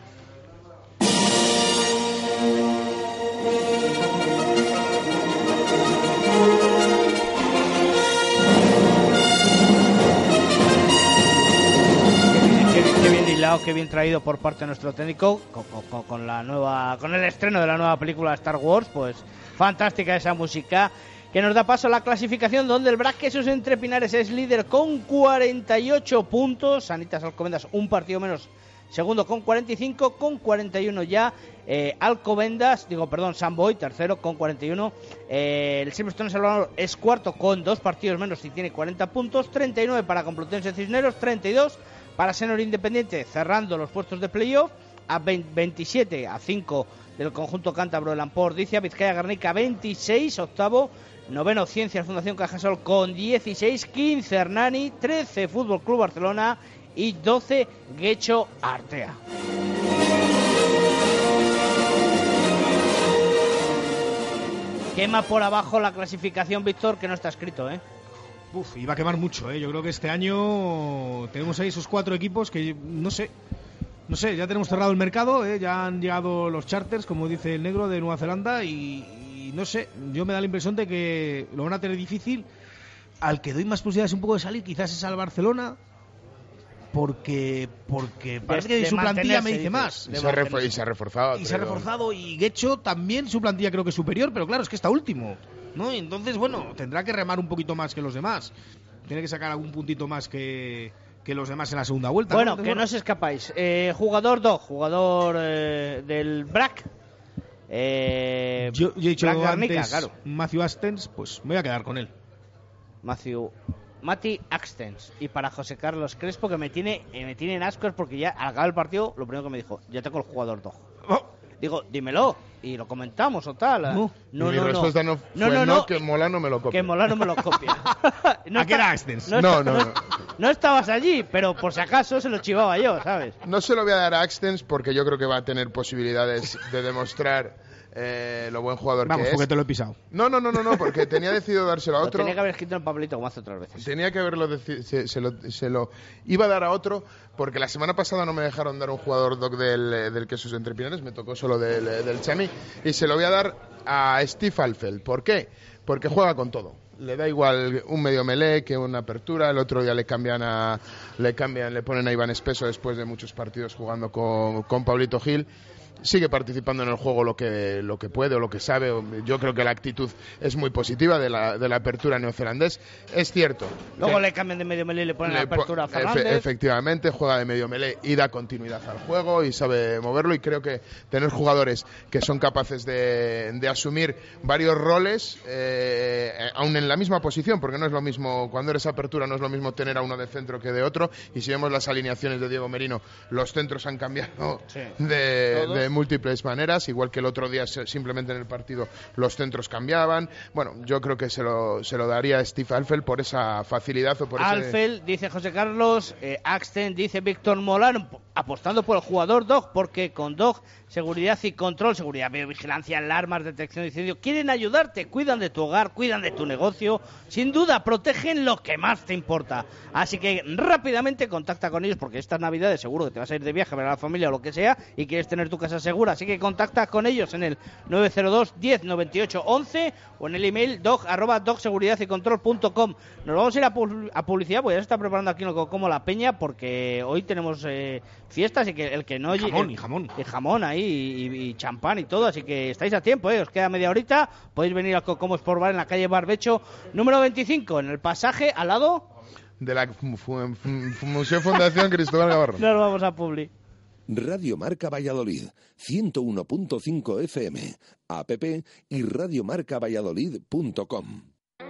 Qué bien hilado, qué bien traído por parte de nuestro técnico con, con, con la nueva, con el estreno de la nueva película Star Wars. Pues fantástica esa música que nos da paso a la clasificación, donde el Brac Jesús Entre Pinares es líder con cuarenta y ocho puntos, Sanitas Alcobendas un partido menos, segundo con cuarenta y cinco, con cuarenta y uno ya eh, Alcobendas, digo perdón, San Boi tercero con cuarenta y uno, eh, el Silverstone Salvador es cuarto con dos partidos menos y tiene cuarenta puntos, treinta y nueve para Complutense Cisneros, treinta y dos para Senor Independiente, cerrando los puestos de playoff a veintisiete a cinco del conjunto cántabro, el Ampor Ordicia, Vizcaya Guernica veintiséis, octavo, noveno Ciencias Fundación Cajasol con dieciséis, quince Hernani, trece Fútbol Club Barcelona y doce Guecho Artea. Quema por abajo la clasificación, Víctor, que no está escrito, ¿eh? Uf, iba a quemar mucho, ¿eh? Yo creo que este año tenemos ahí esos cuatro equipos que, no sé, no sé, ya tenemos cerrado el mercado, ¿eh? Ya han llegado los charters, como dice el negro, de Nueva Zelanda y, y no sé, yo me da la impresión de que lo van a tener difícil. Al que doy más posibilidades un poco de salir quizás es al Barcelona, porque porque parece que su plantilla me dice más. Y se, ha refor- y se ha reforzado. Y se ha reforzado y Guecho también su plantilla creo que es superior, pero claro, es que está último, ¿no? Y entonces, bueno, tendrá que remar un poquito más que los demás. Tiene que sacar algún puntito más que, que los demás en la segunda vuelta. Bueno, ¿no? Entonces, que bueno. no os escapáis. Eh, jugador dos, jugador eh, del Brac. Eh, yo, yo he dicho Brac antes Garnica, claro. Matthew Astens, pues me voy a quedar con él. Matthew Mati Axtens. Y para José Carlos Crespo, que me tiene eh, me tiene en ascos porque ya al acabar el partido lo primero que me dijo, ya tengo el jugador dos. Oh. Digo, dímelo y lo comentamos o tal. No, no, mi no, respuesta no, no, fue no, no, no, no, que Molano me lo copie. Que Molano me lo copia. no ¿A qué era Axtens? No, no, no, no. No estabas allí, pero por si acaso se lo chivaba yo, ¿sabes? No se lo voy a dar a Axtens porque yo creo que va a tener posibilidades de demostrar eh, lo buen jugador Vamos, que es. porque te lo he pisado. No, no, no, no, no, porque tenía decidido dárselo a Lo otro. tenía que haber escrito en el papelito como hace otras veces. Tenía que haberlo deci- se, se, lo, se lo iba a dar a otro porque la semana pasada no me dejaron dar un jugador doc del, del Jesús Entre Pinares, me tocó solo del, del Chami, y se lo voy a dar a Steve Alfeld. ¿Por qué? Porque juega con todo. Le da igual un medio melé que una apertura. El otro día le cambian a le cambian le ponen a Iván Espeso después de muchos partidos jugando con, con Pablito Gil. sigue participando en el juego lo que, lo que puede o lo que sabe. Yo creo que la actitud es muy positiva de la, de la apertura neozelandés. Es cierto. Luego le cambian de medio melee y le ponen la apertura a Fernández. Efe, efectivamente, juega de medio melee y da continuidad al juego y sabe moverlo, y creo que tener jugadores que son capaces de, de asumir varios roles, eh, aún en la misma posición, porque no es lo mismo, cuando eres apertura no es lo mismo tener a uno de centro que de otro, y si vemos las alineaciones de Diego Merino, los centros han cambiado sí. de, de múltiples maneras, igual que el otro día simplemente en el partido los centros cambiaban. Bueno, yo creo que se lo, se lo daría a Steve Alfeld por esa facilidad o por Alfeld, ese... dice José Carlos, eh, Axten, dice Víctor Molano, apostando por el jugador Dog, porque con Dog, seguridad y control, seguridad, vigilancia, alarmas, detección de incendio, quieren ayudarte, cuidan de tu hogar, cuidan de tu negocio, sin duda protegen lo que más te importa. Así que rápidamente contacta con ellos, porque estas navidades seguro que te vas a ir de viaje a ver a la familia o lo que sea y quieres tener tu casa segura, así que contacta con ellos en el nueve cero dos, diez, noventa y ocho, once o en el email dog arroba dog seguridad y control punto com. Nos vamos a ir a, pu- a publicidad, pues ya se está preparando aquí como la peña, porque hoy tenemos eh, fiestas y que el que no... Y jamón, el, y jamón. Y jamón ahí, y, y champán y todo, así que estáis a tiempo, ¿eh? Os queda media horita, podéis venir al Cocomo Sport Bar en la calle Barbecho número veinticinco, en el pasaje al lado... de la F- F- F- Museo Fundación Cristóbal Gavarro. Nos vamos a Publi. Radio Marca Valladolid, ciento uno punto cinco F M, app y radiomarca valladolid punto com.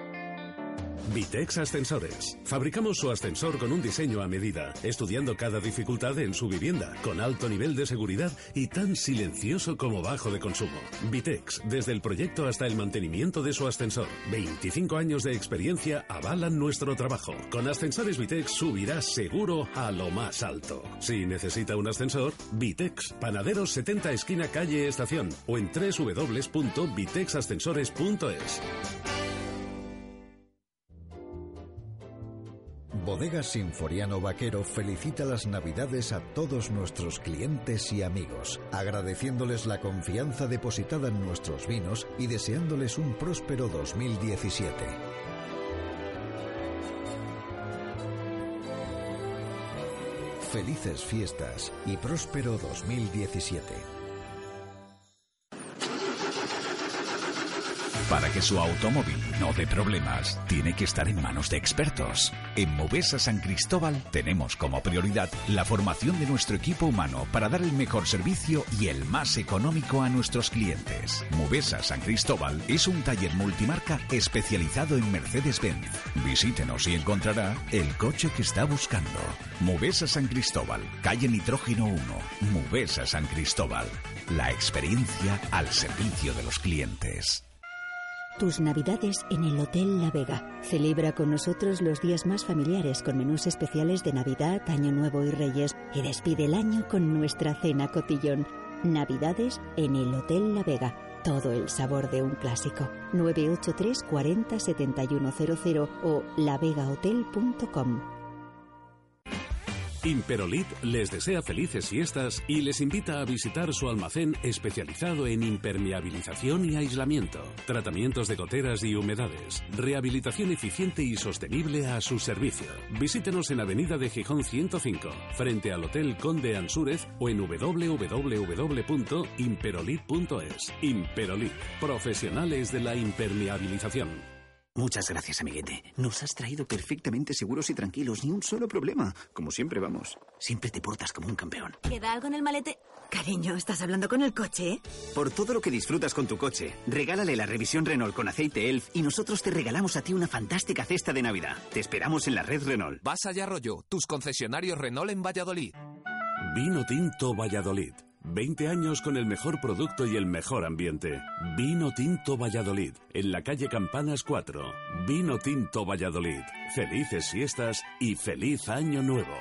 Vitex Ascensores. Fabricamos su ascensor con un diseño a medida, estudiando cada dificultad en su vivienda, con alto nivel de seguridad y tan silencioso como bajo de consumo. Vitex, desde el proyecto hasta el mantenimiento de su ascensor. veinticinco años de experiencia avalan nuestro trabajo. Con Ascensores Vitex subirás seguro a lo más alto. Si necesita un ascensor, Vitex, Panaderos setenta esquina calle Estación, o en doble u doble u doble u punto vitex ascensores punto es. Bodegas Sinforiano Vaquero felicita las Navidades a todos nuestros clientes y amigos, agradeciéndoles la confianza depositada en nuestros vinos y deseándoles un próspero dos mil diecisiete. Felices fiestas y próspero dos mil diecisiete. Para que su automóvil no dé problemas, tiene que estar en manos de expertos. En Movesa San Cristóbal tenemos como prioridad la formación de nuestro equipo humano para dar el mejor servicio y el más económico a nuestros clientes. Movesa San Cristóbal es un taller multimarca especializado en Mercedes-Benz. Visítenos y encontrará el coche que está buscando. Movesa San Cristóbal, calle Nitrógeno uno. Movesa San Cristóbal, la experiencia al servicio de los clientes. Tus navidades en el Hotel La Vega. Celebra con nosotros los días más familiares con menús especiales de Navidad, Año Nuevo y Reyes, y despide el año con nuestra cena cotillón. Navidades en el Hotel La Vega. Todo el sabor de un clásico. nueve ocho tres, cuarenta, setenta y uno cero cero o la vega hotel punto com. Imperolit les desea felices fiestas y les invita a visitar su almacén especializado en impermeabilización y aislamiento, tratamientos de goteras y humedades, rehabilitación eficiente y sostenible a su servicio. Visítenos en Avenida de Gijón ciento cinco, frente al Hotel Conde Ansúrez, o en doble u doble u doble u punto imperolit punto es. Imperolit, profesionales de la impermeabilización. Muchas gracias, amiguete. Nos has traído perfectamente seguros y tranquilos, ni un solo problema. Como siempre vamos. Siempre te portas como un campeón. ¿Queda algo en el malete? Cariño, ¿estás hablando con el coche, eh? Por todo lo que disfrutas con tu coche, regálale la revisión Renault con aceite E L F y nosotros te regalamos a ti una fantástica cesta de Navidad. Te esperamos en la red Renault. Vas allá, Arroyo, tus concesionarios Renault en Valladolid. Vino Tinto Valladolid. veinte años con el mejor producto y el mejor ambiente. Vino Tinto Valladolid, en la calle Campanas cuatro. Vino Tinto Valladolid. Felices fiestas y feliz año nuevo.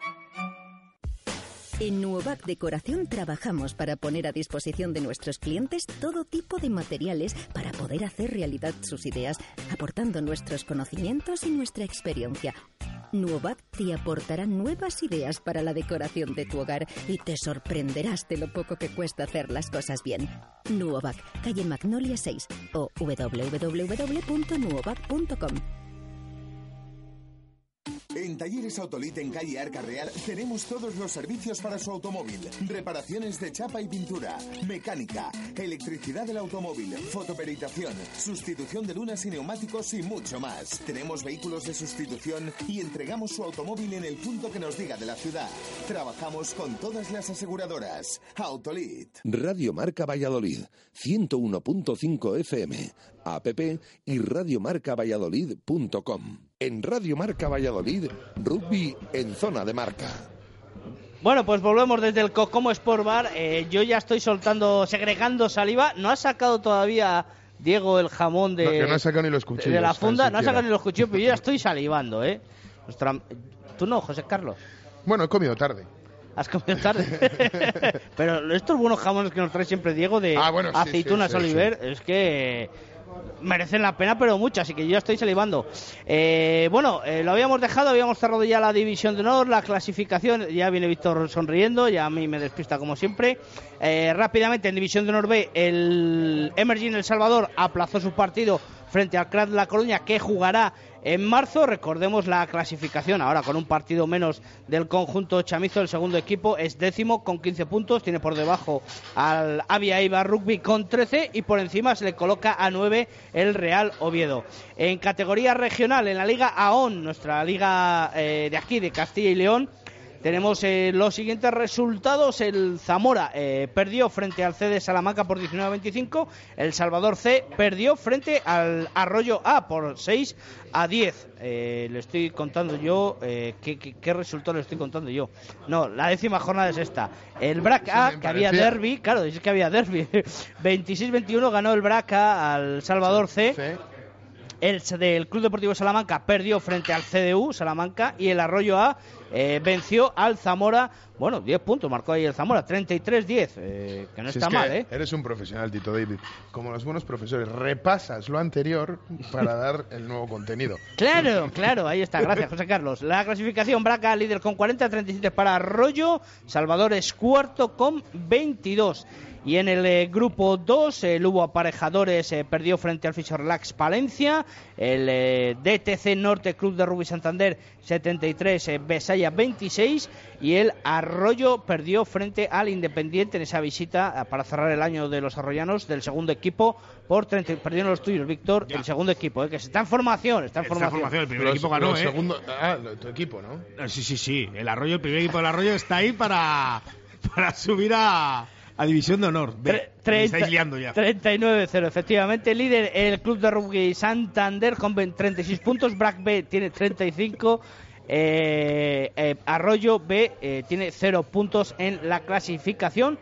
En Nuovac Decoración trabajamos para poner a disposición de nuestros clientes todo tipo de materiales para poder hacer realidad sus ideas, aportando nuestros conocimientos y nuestra experiencia. Nuovac te aportará nuevas ideas para la decoración de tu hogar y te sorprenderás de lo poco que cuesta hacer las cosas bien. Nuovac, calle Magnolia seis o doble u doble u doble u punto nuovac punto com. En En Talleres Autolit en calle Arca Real tenemos todos los servicios para su automóvil. Reparaciones de chapa y pintura, mecánica, electricidad del automóvil, fotoperitación, sustitución de lunas y neumáticos y mucho más. Tenemos vehículos de sustitución y entregamos su automóvil en el punto que nos diga de la ciudad. Trabajamos con todas las aseguradoras. Autolit. Radio Marca Valladolid, ciento uno punto cinco F M, app y radiomarca valladolid punto com. En Radio Marca Valladolid, rugby en zona de marca. Bueno, pues volvemos desde el Cocomo Sport Bar. Eh, yo ya estoy soltando, segregando saliva. No ha sacado todavía Diego el jamón de, no, que no ha sacado ni los cuchillos, de la funda. No ha sacado ni los cuchillos, pero yo ya estoy salivando, ¿eh? Nuestra... ¿Tú no, José Carlos? Bueno, he comido tarde. ¿Has comido tarde? Pero estos buenos jamones que nos trae siempre Diego de ah, bueno, sí, aceitunas sí, sí, Oliver, sí. Es que merecen la pena, pero mucho, así que yo ya estoy salivando. Eh, bueno, eh, lo habíamos dejado, habíamos cerrado ya la división de honor, la clasificación, ya viene Víctor sonriendo, ya a mí me despista como siempre. Eh, rápidamente, en división de honor B, el Emerging El Salvador aplazó su partido frente al C R A D La Coruña, que jugará en marzo. Recordemos la clasificación, ahora con un partido menos del conjunto chamizo. El segundo equipo es décimo con quince puntos, tiene por debajo al Avia Eibar Rugby con trece y por encima se le coloca a nueve el Real Oviedo. En categoría regional, en la Liga A O N, nuestra liga eh, de aquí, de Castilla y León, tenemos eh, los siguientes resultados. El Zamora eh, perdió frente al C de Salamanca por diecinueve a veinticinco. El Salvador C perdió frente al Arroyo A por seis a diez. Eh, le estoy contando yo, eh, ¿qué, qué, ¿qué resultado le estoy contando yo? No, la décima jornada es esta. El B R A C A, que había derbi, claro, es que había derbi. veintiséis veintiuno ganó el B R A C A al Salvador C. Sí. El del Club Deportivo Salamanca perdió frente al C D U Salamanca y el Arroyo A eh, venció al Zamora. Bueno, diez puntos marcó ahí el Zamora, treinta y tres diez, eh, que no si está es que mal, ¿eh? Eres un profesional, Tito David. Como los buenos profesores, repasas lo anterior para dar el nuevo contenido. Claro, claro, ahí está. Gracias, José Carlos. La clasificación: B R A C A líder con cuarenta, treinta y siete para Arroyo, Salvador es cuarto con veintidós. Y en el eh, grupo dos, el Hubo Aparejadores eh, perdió frente al Fisher Relax Palencia. El eh, D T C Norte Club de Rugby Santander setenta y tres, eh, Besaya veintiséis. Y el Arroyo perdió frente al Independiente en esa visita eh, para cerrar el año de los arroyanos del segundo equipo por treinta. Perdieron los tuyos, Víctor, ya. El segundo equipo, eh, que está en formación. Está en está formación. formación. El primer los, equipo ganó, los ¿eh? Segundo, ah, tu equipo, ¿no? Sí, sí, sí. El Arroyo, el primer equipo del Arroyo está ahí para, para subir a... a división de honor. Ve, me estáis liando ya. treinta y nueve cero, efectivamente. Líder el Club de Rugby Santander con treinta y seis puntos. B R A C B tiene treinta y cinco. Eh, eh, Arroyo B eh, tiene cero puntos en la clasificación.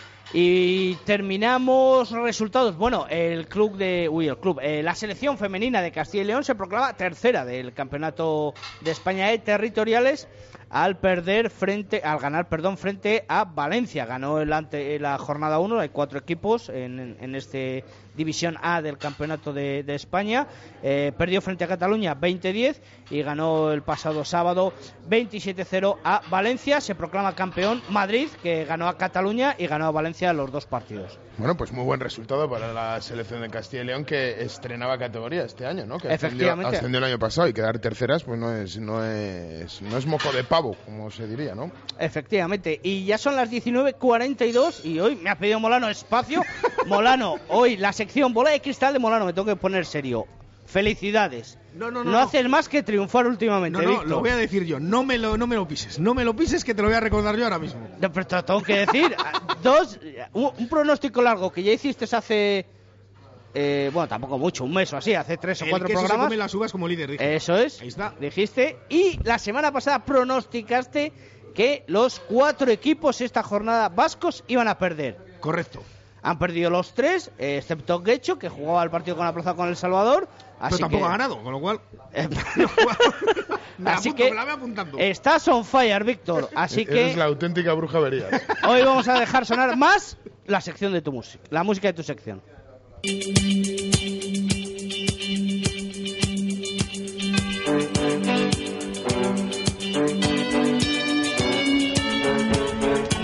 Y terminamos resultados. Bueno, el club de... Uy, el club. Eh, la selección femenina de Castilla y León se proclama tercera del Campeonato de España de Territoriales al perder frente... Al ganar, perdón, frente a Valencia. Ganó el ante, la jornada uno. Hay cuatro equipos en, en este División A del Campeonato de, de España. Eh, perdió frente a Cataluña veinte diez y ganó el pasado sábado veintisiete cero a Valencia. Se proclama campeón Madrid, que ganó a Cataluña y ganó a Valencia los dos partidos. Bueno, pues muy buen resultado para la selección de Castilla y León, que estrenaba categoría este año, ¿no? Que efectivamente ascendió, ascendió el año pasado, y quedar terceras pues no es no es no es moco de pavo, como se diría, ¿no? Efectivamente. Y ya son las diecinueve cuarenta y dos y hoy me ha pedido Molano espacio. Molano, hoy la sección bola de cristal de Molano, me tengo que poner serio. Felicidades. No, no, no. No haces más que triunfar últimamente, No, no, Víctor. Lo voy a decir yo. No me lo, no me lo pises. No me lo pises, que te lo voy a recordar yo ahora mismo. No, pero te lo tengo que decir. Dos, un, un pronóstico largo que ya hiciste hace... Eh, bueno, tampoco mucho, un mes o así, hace tres o el cuatro que programas. Se come las uvas como líder, dije. Eso es. Ahí está. Dijiste. Y la semana pasada pronosticaste que los cuatro equipos esta jornada vascos iban a perder. Correcto. Han perdido los tres, eh, excepto Guecho, que jugaba el partido con la plaza con El Salvador. Así Pero tampoco que... ha ganado, con lo cual... me así apunto, que me la voy apuntando. Estás on fire, Víctor. Así que... Es la auténtica bruja vería. Hoy vamos a dejar sonar más la sección de tu música, la música de tu sección.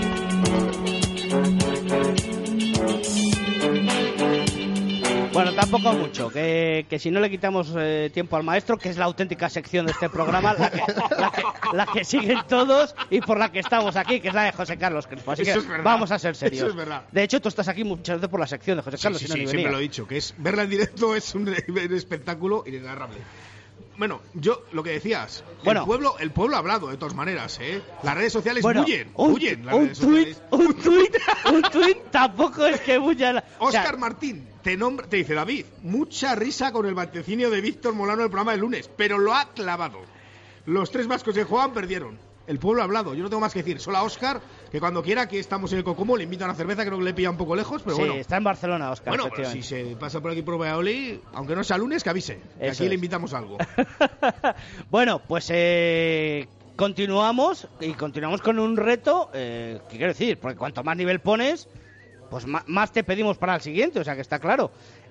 Bueno, poco o mucho, que, que si no le quitamos eh, tiempo al maestro, que es la auténtica sección de este programa, la que, la, que, la que siguen todos y por la que estamos aquí, que es la de José Carlos Crespo. Así Eso que es verdad. vamos a ser serios. Eso es verdad. De hecho, tú estás aquí muchas veces por la sección de José Carlos, sí, si sí, no, ni sí, siempre venía. lo he dicho, que es verla en directo es un, un espectáculo inenarrable. Bueno, yo, lo que decías, Bueno. el pueblo el pueblo ha hablado, de todas maneras, ¿eh? Las redes sociales Bueno, bullen, un, bullen las un redes tuit, sociales. un tuit, un tuit tampoco es que bulla la... o sea, Óscar Martín te nombra, te dice, David, mucha risa con el vaticinio de Víctor Molano del programa del lunes, pero lo ha clavado. Los tres vascos que jugaban perdieron. El pueblo ha hablado, yo no tengo más que decir. Solo a Óscar, que cuando quiera, aquí estamos en el Cocomo, le invito a una cerveza, creo que le pilla un poco lejos, pero sí, bueno. está en Barcelona, Óscar. Bueno, pero si se pasa por aquí por Valladolid, aunque no sea lunes, que avise. Que Eso aquí es. le invitamos a algo. Bueno, pues eh, continuamos y continuamos con un reto, eh, ¿qué quiero decir? Porque cuanto más nivel pones, pues más, más te pedimos para el siguiente, o sea que está claro.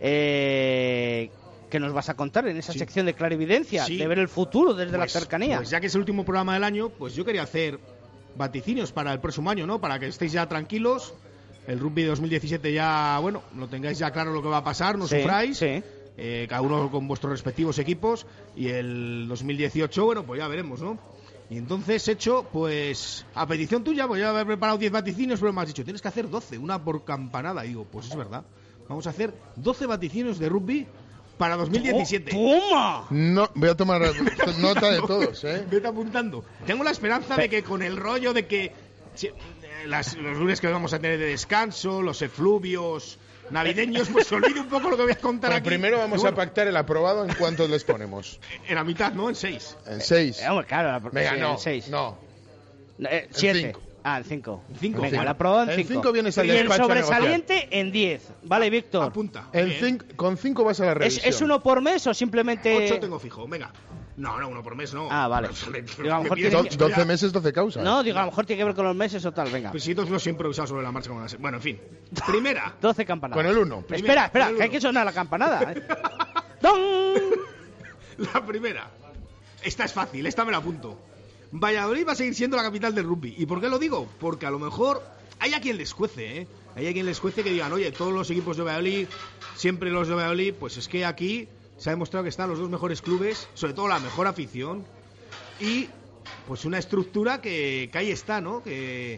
Eh, ¿Qué nos vas a contar en esa Sí. sección de clarividencia, Sí. de ver el futuro desde Pues- la cercanía? Pues ya que es el último programa del año, pues yo quería hacer vaticinios para el próximo año, ¿no? Para que estéis ya tranquilos. El rugby de dos mil diecisiete ya, bueno, lo tengáis ya claro lo que va a pasar, no Sí, sufráis. sí. Eh, cada uno con vuestros respectivos equipos. Y el dos mil dieciocho, bueno, pues ya veremos, ¿no? Y entonces he hecho, pues, a petición tuya, pues ya he preparado diez vaticinios, pero me has dicho, tienes que hacer doce, una por campanada. Y digo, pues es verdad. Vamos a hacer doce vaticinios de rugby para dos mil diecisiete. ¡Toma! No, voy a tomar nota de todos, ¿eh? Vete apuntando. Tengo la esperanza de que con el rollo de que si- eh, las- los lunes que vamos a tener de descanso, los efluvios navideños, pues se olvide un poco lo que voy a contar Bueno, aquí. primero vamos Pero a bueno, pactar el aprobado en cuántos les ponemos. en la mitad, ¿no? En seis. En seis. Eh, hombre, claro, la- Venga, sí, no, en seis. no. Eh, En siete. cinco. Ah, en cinco. Cinco. Venga, Cinco. la aprobado en En cinco. cinco vienes al y el despacho a sobresaliente en diez. Vale, Víctor. Apunta. En Bien. cinco, con cinco vas a la ¿Es, revisión. ¿Es uno por mes o simplemente...? Ocho tengo fijo, venga. No, no, uno por mes no. Ah, vale. Pues, me- Digo, a lo me mejor pides tiene Do- mucho doce ya. meses, doce causas. No, digo, a lo mejor tiene que ver con los meses o tal, venga. Pues sí, los he improvisado sobre la marcha. Como van a ser. Bueno, en fin. Primera. doce campanadas. Con el uno. Primera, Espera, espera, con el que hay uno. que sonar la campanada. ¿eh? ¡Dong! La primera. Esta es fácil, esta me la apunto. Valladolid va a seguir siendo la capital del rugby. ¿Y por qué lo digo? Porque a lo mejor hay a quien les cuece, ¿eh? Hay a quien les cuece que digan, oye, todos los equipos de Valladolid, siempre los de Valladolid, pues es que aquí se ha demostrado que están los dos mejores clubes, sobre todo la mejor afición y pues una estructura que, que ahí está, ¿no? Que,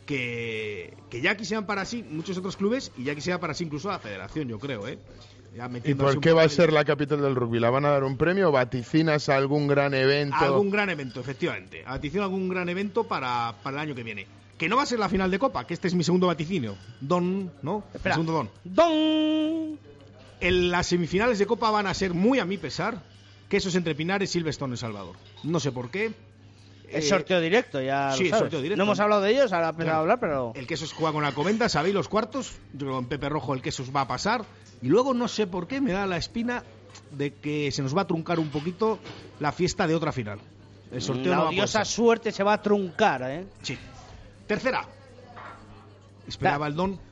que, que ya quisieran para sí muchos otros clubes y ya quisiera para sí incluso la federación, yo creo, ¿eh? Ya ¿Y metiéndose por un qué poco va a en- ser la capital del rugby? ¿La van a dar un premio o vaticinas a algún gran evento? Algún gran evento, efectivamente. Vaticinio algún gran evento para, para el año que viene. Que no va a ser la final de Copa, que este es mi segundo vaticinio. Don, ¿no? Espera. El segundo don. ¡Dong! En las semifinales de Copa van a ser, muy a mi pesar, Quesos entre Pinares y Silverstone en Salvador. No sé por qué. Es Eh, sorteo directo, ya sí, lo sabes. sorteo directo. No hemos hablado de ellos, ahora empezamos Claro. a hablar, pero... El Quesos juega con Alcobendas, sabéis los cuartos. Yo creo que en Pepe Rojo el Quesos va a pasar. Y luego no sé por qué me da la espina de que se nos va a truncar un poquito la fiesta de otra final. El sorteo La no va a poder odiosa ser. suerte se va a truncar, ¿eh? Sí. Tercera. Esperaba el don.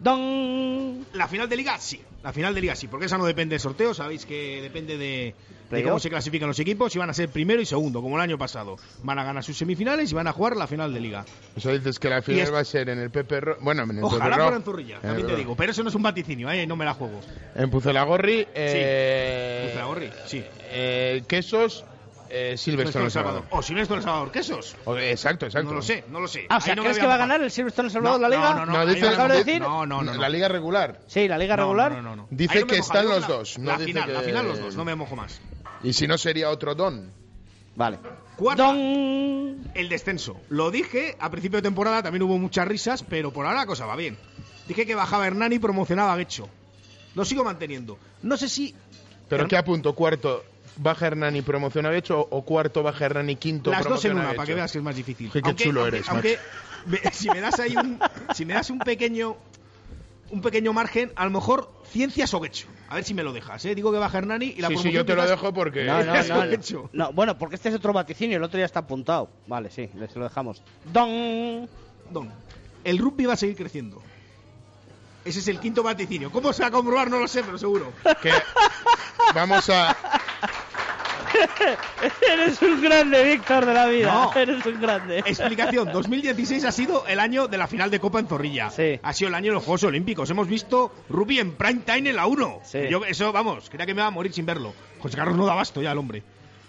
¡Dong! La final de Liga, sí. La final de Liga, sí. Porque esa no depende del sorteo. Sabéis que depende de, de Playoff. cómo se clasifican los equipos. Y van a ser primero y segundo, como el año pasado. Van a ganar sus semifinales y van a jugar la final de Liga. O sea, dices que la Y final es- va a ser en el Pepe Ro... Bueno, en el Ojalá Pepe Ro- fuera en Zorrilla, en también te el- digo. Pero eso no es un vaticinio, ¿eh? No me la juego. En Pucelagorri, eh... Pucelagorri, sí. eh, Quesos, eh, Silverstone El El Salvador. O Silverstone El Salvador, Quesos. O- Exacto, exacto. No lo sé, no lo sé. Ah, o sea, Ahí no me ¿crees voy que va a mojar. ganar el Silverstone El Salvador No, la Liga? no, no, No, ahí dice, me acabas de dice- decir? No, no, no. La liga regular. Sí, la liga No, regular. No, no, no, no. Dice Ahí no me que mojo, están digo los la- dos, no la dice final, que- la final los dos, no me mojo más. Y si no sería otro don. Vale. Cuarta, ¡Dong! el descenso. Lo dije, a principio de temporada también hubo muchas risas, pero por ahora la cosa va bien. Dije que bajaba Hernani y promocionaba a Guecho. Lo sigo manteniendo. No sé si... ¿Pero qué apunto? ¿Cuarto baja Hernani promociona a Becho o cuarto baja Hernani quinto Las dos en promociona una, a para que Becho? veas que es más difícil. Qué Aunque- chulo aunque- eres, aunque me- si me das ahí un, si me das un pequeño, un pequeño margen, a lo mejor Ciencias o Guecho. A ver si me lo dejas, ¿eh? Digo que baja Hernani y la Sí, sí, promoción yo te lo quizás- dejo porque... No, no, Eso no, he hecho. no. Bueno, porque este es otro vaticinio, el otro ya está apuntado. Vale, sí, se lo dejamos. ¡Dong! Don, el rugby va a seguir creciendo. Ese es el quinto vaticinio. ¿Cómo se va a comprobar? No lo sé, pero seguro. que vamos a Eres un grande, Víctor, de la vida. No. Eres un grande. Explicación, dos mil dieciséis ha sido el año de la final de Copa en Zorrilla. Sí. Ha sido el año de los Juegos Olímpicos. Hemos visto rugby en prime time en la uno. Sí. Yo eso, vamos, creía que me iba a morir sin verlo. José Carlos no da abasto ya el hombre.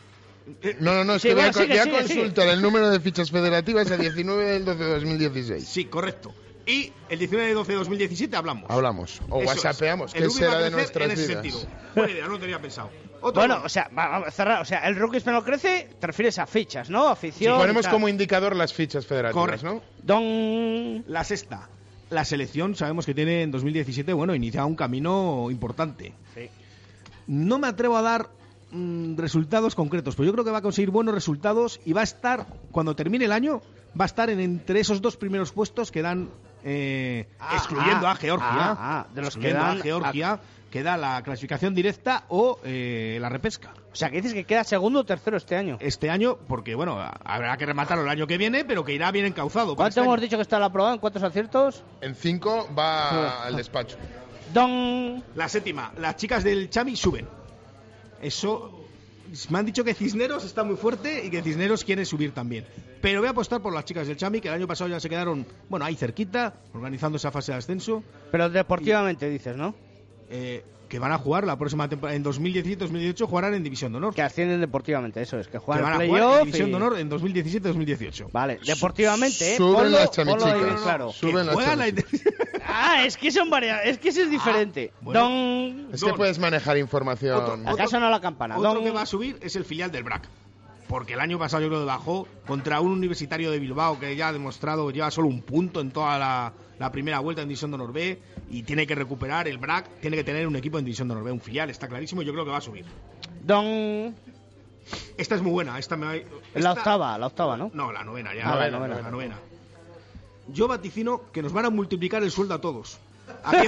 No, no, no, es Sí, que bueno, voy a, sigue, voy a sigue, consultar el número de fichas federativas a diecinueve del doce de dos mil dieciséis. Sí, correcto. Y el diecinueve de doce de dos mil diecisiete hablamos. Hablamos, o Eso whatsappeamos, es. ¿qué El rugby va a será de crecer nuestras en ese vidas? sentido. Buena idea, no lo tenía pensado. Otro Bueno, gol. o sea, va- vamos a cerrar. O sea, el rugby español crece, te refieres a fichas, ¿no? Sí, Afición. ponemos y tal. como indicador las fichas federativas, Correcto. ¿no? Don. La sexta. La selección sabemos que tiene en dos mil diecisiete, bueno, inicia un camino importante. Sí. No me atrevo a dar mm, resultados concretos, pero yo creo que va a conseguir buenos resultados y va a estar, cuando termine el año, va a estar en entre esos dos primeros puestos que dan, eh, Ah, excluyendo ah, a Georgia, ah, ah, de los que excluyendo dan a Georgia, que da la clasificación directa o eh, la repesca. O sea, que dices que queda segundo o tercero este año. Este año, porque bueno, habrá que rematarlo el año que viene, pero que irá bien encauzado. para ¿Cuánto este hemos año. dicho que está la prueba? ¿En cuántos aciertos? En cinco va al despacho. Don. La séptima, las chicas del Chami suben. Eso. Me han dicho que Cisneros está muy fuerte y que Cisneros quiere subir también. Pero voy a apostar por las chicas del Chami, que el año pasado ya se quedaron, bueno, ahí cerquita, organizando esa fase de ascenso. Pero deportivamente dices, ¿no? Eh, que van a jugar la próxima temporada, en dos mil diecisiete dos mil dieciocho jugarán en División de Honor. Que ascienden deportivamente, eso es, que Que juegan van a el jugar en playoff. División y- de Honor en dos mil diecisiete dos mil dieciocho. Vale, deportivamente, ¿eh? Suben Ponlo- las ponlo ahí chamichicas. bien claro. Suben las Juegan la- chamichicas. Ah, es que son varias, es que eso es diferente. bueno. Don. Es que puedes manejar información. Otro- Acá sonó la campana. Otro Don. que va a subir es el filial del B R A C. Porque el año pasado yo creo que bajó contra un universitario de Bilbao que ya ha demostrado lleva solo un punto en toda la, la primera vuelta en División de Honor B y tiene que recuperar el B R A C, tiene que tener un equipo en División de Honor B, un filial, está clarísimo, y yo creo que va a subir. Don. Esta es muy buena, esta me va- La esta- octava, la octava, ¿no? No, la novena, ya. Ah, la la novena. la novena. Yo vaticino que nos van a multiplicar el sueldo a todos. Aquí-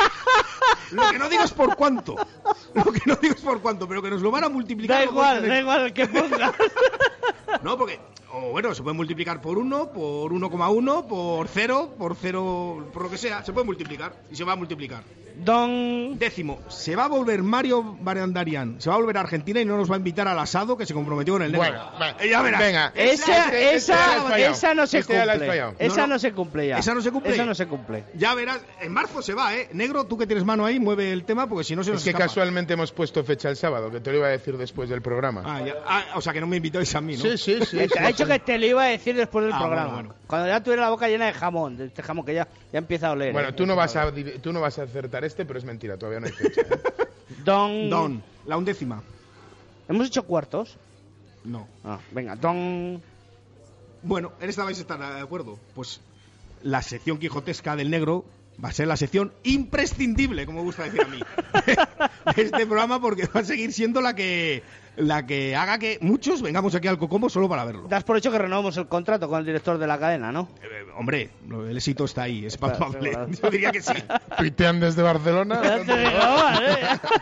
Lo que no digo es por cuánto. Lo que no digo es por cuánto, pero que nos lo van a multiplicar. Da lo igual, cual- da igual el que pongas. No, porque, o bueno, se puede multiplicar por uno, por uno coma uno, por cero, por cero, por lo que sea. Se puede multiplicar y se va a multiplicar. Don. Décimo, se va a volver Mario Barandarian, se va a volver a Argentina y no nos va a invitar al asado que se comprometió con el negro. Bueno, va. Eh, ya verás. Venga. Esa, Este- este ya lo has esa, fallado. esa no se Este ya lo has cumple. fallado. Esa No, no, no. se cumple ya. ¿Esa no se cumple? Esa no se cumple. Ya verás, en marzo se va, ¿eh? Negro, tú que tienes mano ahí, mueve el tema porque si no se nos Es que escapa. casualmente hemos puesto fecha el sábado, que te lo iba a decir después del programa. Ah, ya. Ah, o sea que no me invitáis a mí, ¿no? Sí, sí, sí. Que te sí, ha dicho sí. que te lo iba a decir después del Ah, programa. bueno, bueno. Cuando ya tuviera la boca llena de jamón, de este jamón que ya, ya empieza a oler. Bueno, ¿eh? tú no, vas a, div- tú no vas a acertar este, pero es mentira, todavía no hay fecha. ¿eh? Don. Don, la undécima. ¿Hemos hecho cuartos? No. Ah, venga, don. Bueno, en esta vais a estar de acuerdo. Pues la sección quijotesca del negro va a ser la sección imprescindible, como me gusta decir a mí, de este programa, porque va a seguir siendo la que la que haga que muchos vengamos aquí al Cocomo solo para verlo. Das por hecho que renovamos el contrato con el director de la cadena, ¿no? Eh, hombre, lo- el éxito está ahí, es Claro, palpable. claro. Yo diría que sí. Tuitean desde Barcelona. Ya te digo, vale.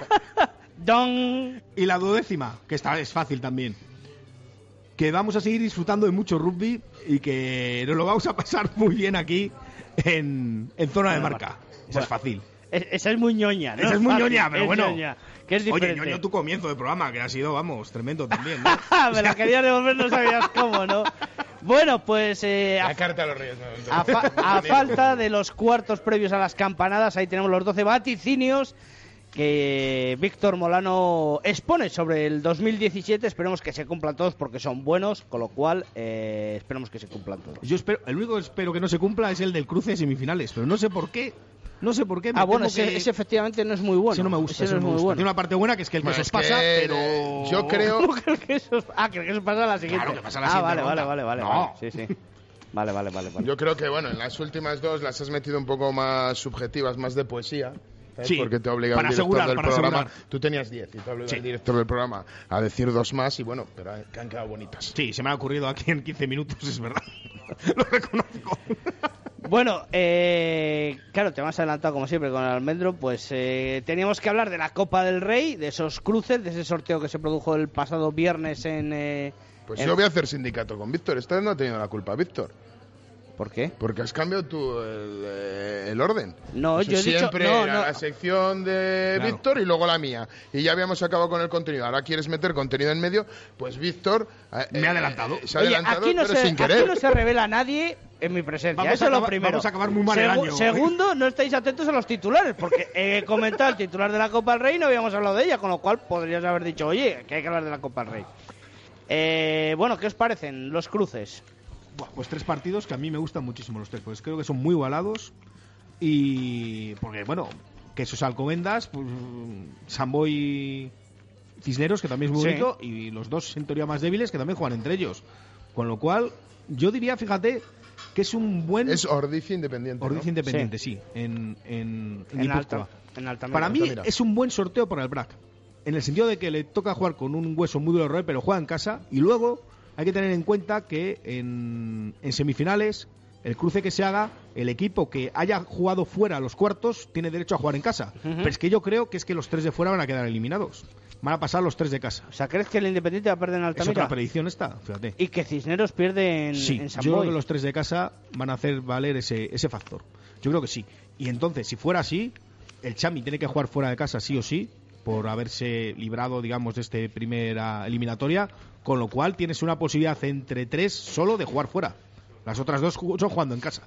Don. Y la duodécima, que esta es fácil también. Que vamos a seguir disfrutando de mucho rugby y que nos lo vamos a pasar muy bien aquí en, en zona de marca. Esa es fácil. Es- esa es muy ñoña, ¿no? Esa es muy Fácil, ñoña, pero es bueno. ñoña, que es Oye, diferente. ñoño, tu comienzo de programa, que ha sido, vamos, tremendo también, ¿no? Me la quería devolver, no sabías cómo, ¿no? Bueno, pues eh, a, La carta a los Reyes Magos. a fa- a falta de los cuartos previos a las campanadas, ahí tenemos los doce vaticinios que Víctor Molano expone sobre el dos mil diecisiete. Esperemos que se cumplan todos porque son buenos, con lo cual eh, esperemos que se cumplan todos. Yo espero, el único que espero que no se cumpla es el del cruce de semifinales, pero no sé por qué. No sé por qué. me Ah, bueno, temo ese, que- ese efectivamente no es muy bueno. ese no me gusta, Ese ese no no es me muy gusta. bueno. Tiene una parte buena que es que el Bueno, que es os pasa, que, pero eh, yo creo- ¿Cómo que el queso? Ah, que el queso pasa a la siguiente. Claro, que pasa a la ah, siguiente vale, vale, ronda. vale, vale, No. vale. Sí, sí. Vale, vale, vale, vale. Yo creo que, bueno, en las últimas dos las has metido un poco más subjetivas, más de poesía. ¿sabes? Sí, Porque te ha obligado para el director asegurar, del para programa. asegurar. Tú tenías diez y te ha obligado Sí. el director del programa a decir dos más y bueno, pero que han quedado bonitas. sí, se me ha ocurrido aquí en quince minutos, es verdad. Lo reconozco. Bueno, eh, claro, te hemos adelantado como siempre con el almendro, pues eh, teníamos que hablar de la Copa del Rey, de esos cruces, de ese sorteo que se produjo el pasado viernes en... eh, Pues en- yo voy a hacer sindicato con Víctor. Esta vez no ha tenido la culpa Víctor. ¿Por qué? Porque has cambiado tú el, el orden. No, Eso yo he dicho... siempre No, era no. la sección de Claro. Víctor y luego la mía. Y ya habíamos acabado con el contenido. Ahora quieres meter contenido en medio, pues Víctor... eh, Me ha adelantado. Se ha Oye, adelantado, aquí no, pero se, sin querer. aquí no se revela a nadie en mi presencia. Vamos Eso a es lo acabar- primero. vamos a acabar muy mal el año. Segundo, no estáis atentos a los titulares, porque he comentado el titular de la Copa del Rey y no habíamos hablado de ella, con lo cual podrías haber dicho, oye, que hay que hablar de la Copa del Rey. Eh, bueno, ¿qué os parecen los cruces? Buah, pues tres partidos que a mí me gustan muchísimo los tres, pues creo que son muy igualados y porque bueno, que esos Alcobendas, pues, Samboy Cisneros, que también es muy Sí. bonito, y los dos en teoría más débiles que también juegan entre ellos, con lo cual yo diría, fíjate, que es un buen Es Ordicia Independiente, ¿no? Ordicia Independiente, sí, en en, en En Guipúzcoa. Alta, en Altamira. Para mí Altamira. es un buen sorteo para el B R A C, en el sentido de que le toca jugar con un hueso muy duro de roer, pero juega en casa, y luego hay que tener en cuenta que en, en semifinales, el cruce que se haga, el equipo que haya jugado fuera los cuartos tiene derecho a jugar en casa. Ujú. Pero es que yo creo que es que los tres de fuera van a quedar eliminados. Van a pasar los tres de casa. O sea, ¿crees que el Independiente va a perder en Es Altamira? otra predicción esta, fíjate. Y que Cisneros pierde en, Sí, en San yo creo Boi. que los tres de casa van a hacer valer ese, ese factor. Yo creo que sí. Y entonces, si fuera así, el Chami tiene que jugar fuera de casa sí o sí, por haberse librado, digamos, de esta primera eliminatoria, con lo cual tienes una posibilidad entre tres solo de jugar fuera. Las otras dos ju- son jugando en casa.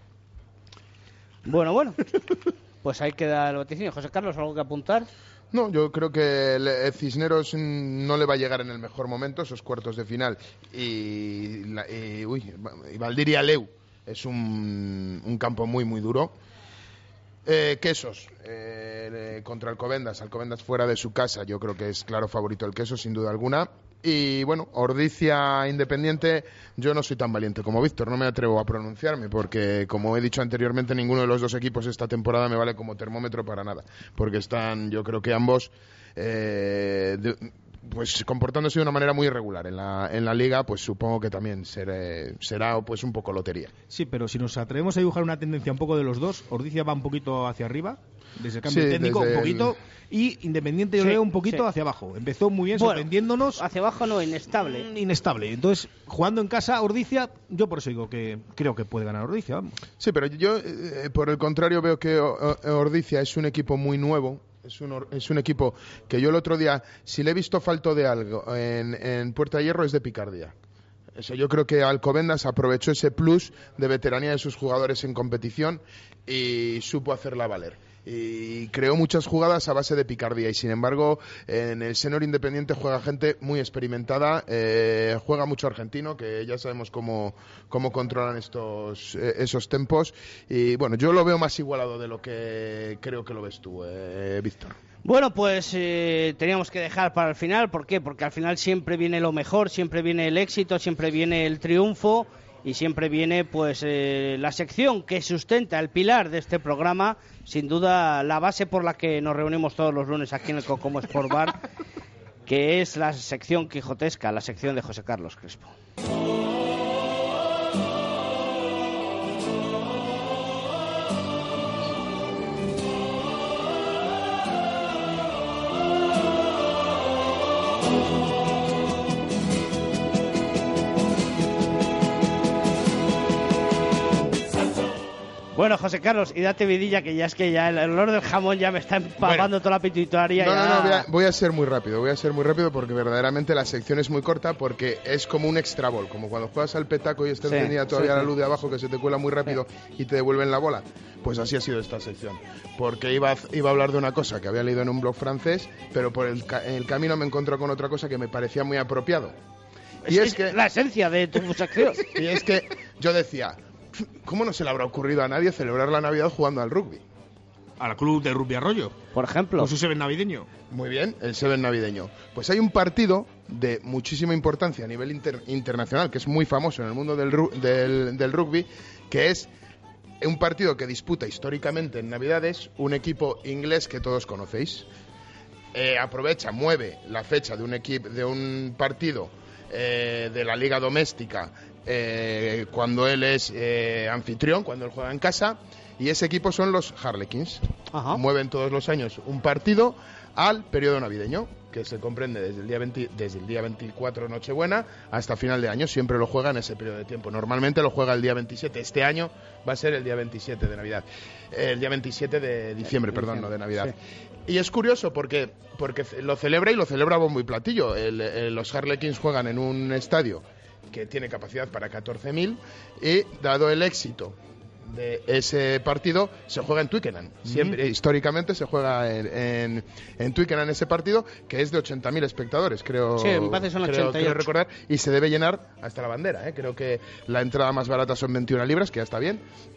Bueno, bueno. Pues ahí queda el vaticinio. José Carlos, ¿algo que apuntar? No, yo creo que el, el Cisneros mm, no le va a llegar en el mejor momento, esos cuartos de final. Y, la- y, uy, y Valdiria Leu es un, un campo muy, muy duro. Eh, Quesos eh, eh, contra Alcobendas. Alcobendas fuera de su casa, yo creo que es claro favorito el Quesos, sin duda alguna. Y bueno, Ordicia Independiente, yo no soy tan valiente como Víctor, no me atrevo a pronunciarme, porque como he dicho anteriormente, ninguno de los dos equipos esta temporada me vale como termómetro para nada, porque están, yo creo que ambos, eh, de- pues comportándose de una manera muy irregular en la, en la liga, pues supongo que también seré- será pues un poco lotería. Sí, pero si nos atrevemos a dibujar una tendencia un poco de los dos, Ordicia va un poquito hacia arriba, desde el cambio Sí, técnico, desde un poquito, el- y Independiente yo Sí, lo veo un poquito sí. hacia abajo. Empezó muy bien, Bueno, sorprendiéndonos. Hacia abajo no, inestable. Inestable. Entonces, jugando en casa, Ordicia, yo por eso digo que creo que puede ganar Ordicia, vamos. Sí, pero yo, eh, por el contrario, veo que O- O- Ordicia es un equipo muy nuevo. Es un, or- es un equipo que yo el otro día, si le he visto falto de algo en, en Puerta de Hierro, es de picardía. Eso, yo creo que Alcobendas aprovechó ese plus de veteranía de sus jugadores en competición y supo hacerla valer. Y creó muchas jugadas a base de picardía y sin embargo en el senior Independiente juega gente muy experimentada, eh, juega mucho argentino, que ya sabemos cómo, cómo controlan estos eh, esos tempos, y bueno, yo lo veo más igualado de lo que creo que lo ves tú, eh, Víctor. Bueno, pues eh, teníamos que dejar para el final. ¿Por qué? Porque al final siempre viene lo mejor, siempre viene el éxito, siempre viene el triunfo y siempre viene pues eh, la sección que sustenta el pilar de este programa, sin duda la base por la que nos reunimos todos los lunes aquí en el Cocomo Sport Bar, que es la sección quijotesca, la sección de José Carlos Crespo. Bueno, José Carlos, y date vidilla, que ya es que ya el olor del jamón ya me está empapando toda la pituitaria. No, ya... no, no, voy a, voy a ser muy rápido, voy a ser muy rápido porque verdaderamente la sección es muy corta, porque es como un extra ball, como cuando juegas al petaco y está Sí, encendida todavía sí, la sí. luz de abajo que se te cuela muy rápido y te devuelven la bola. Pues así ha sido esta sección, porque iba a, iba a hablar de una cosa que había leído en un blog francés, pero por el, ca- en el camino me encontré con otra cosa que me parecía muy apropiado. Y Es- es que la esencia de tu sección. y es que yo decía, ¿cómo no se le habrá ocurrido a nadie celebrar la Navidad jugando al rugby? Al club de Rugby Arroyo. Por ejemplo. Con su seven navideño. Muy bien, el Seven navideño. Pues hay un partido de muchísima importancia a nivel inter- internacional, que es muy famoso en el mundo del, ru- del, del rugby, que es un partido que disputa históricamente en Navidades un equipo inglés que todos conocéis. Eh, aprovecha, mueve la fecha de un, equipo, de un partido eh, de la liga doméstica eh, cuando él es eh, anfitrión, cuando él juega en casa, y ese equipo son los Harlequins. Ajá. Mueven todos los años un partido al periodo navideño, que se comprende desde el día veinte, desde el día veinticuatro Nochebuena hasta final de año. Siempre lo juega en ese periodo de tiempo. Normalmente lo juega el día veintisiete. Este año va a ser el día veintisiete de Navidad. El día veintisiete de diciembre, perdón, no de Navidad. Sí. Y es curioso porque, porque lo celebra y lo celebra bombo y platillo. El, el, los Harlequins juegan en un estadio que tiene capacidad para catorce mil y, dado el éxito de ese partido, se juega en Twickenham. Siempre, mm. históricamente se juega en, en, en Twickenham ese partido, que es de ochenta mil espectadores, creo, sí, me parece son creo, ochenta y ocho. creo recordar, y se debe llenar hasta la bandera, ¿eh? Creo que la entrada más barata son veintiuna libras, que ya está bien,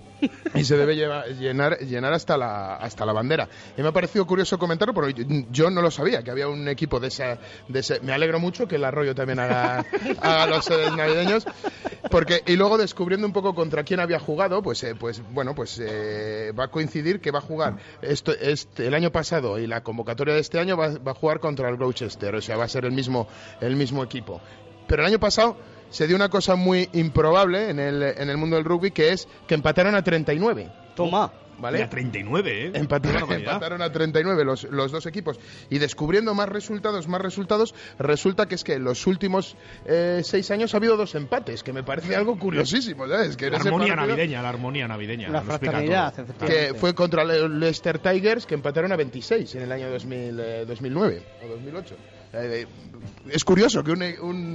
y se debe llevar, llenar llenar hasta la hasta la bandera. Y me ha parecido curioso comentarlo, porque yo, yo no lo sabía, que había un equipo de esa, de ese. Me alegro mucho que el Arroyo también haga, haga los eh, navideños, porque y luego descubriendo un poco contra quién había jugado, pues eh, pues bueno, pues eh, va a coincidir que va a jugar esto este, el año pasado, y la convocatoria de este año va, va a jugar contra el Gloucester, o sea, va a ser el mismo el mismo equipo. Pero el año pasado se dio una cosa muy improbable en el, en el mundo del rugby, que es que empataron a treinta y nueve. Toma. ¿Vale? A treinta y nueve, ¿eh? Empataron, empataron a treinta y nueve los, los dos equipos. Y descubriendo más resultados, más resultados, resulta que es que en los últimos eh, seis años ha habido dos empates, que me parece algo curiosísimo, ¿sabes? Que la en armonía partido, navideña, la armonía navideña. La fraternidad, que fue contra los Leicester Tigers, que empataron a veintiséis en el año dos mil, eh, dos mil nueve o dos mil ocho. Eh, es curioso que un...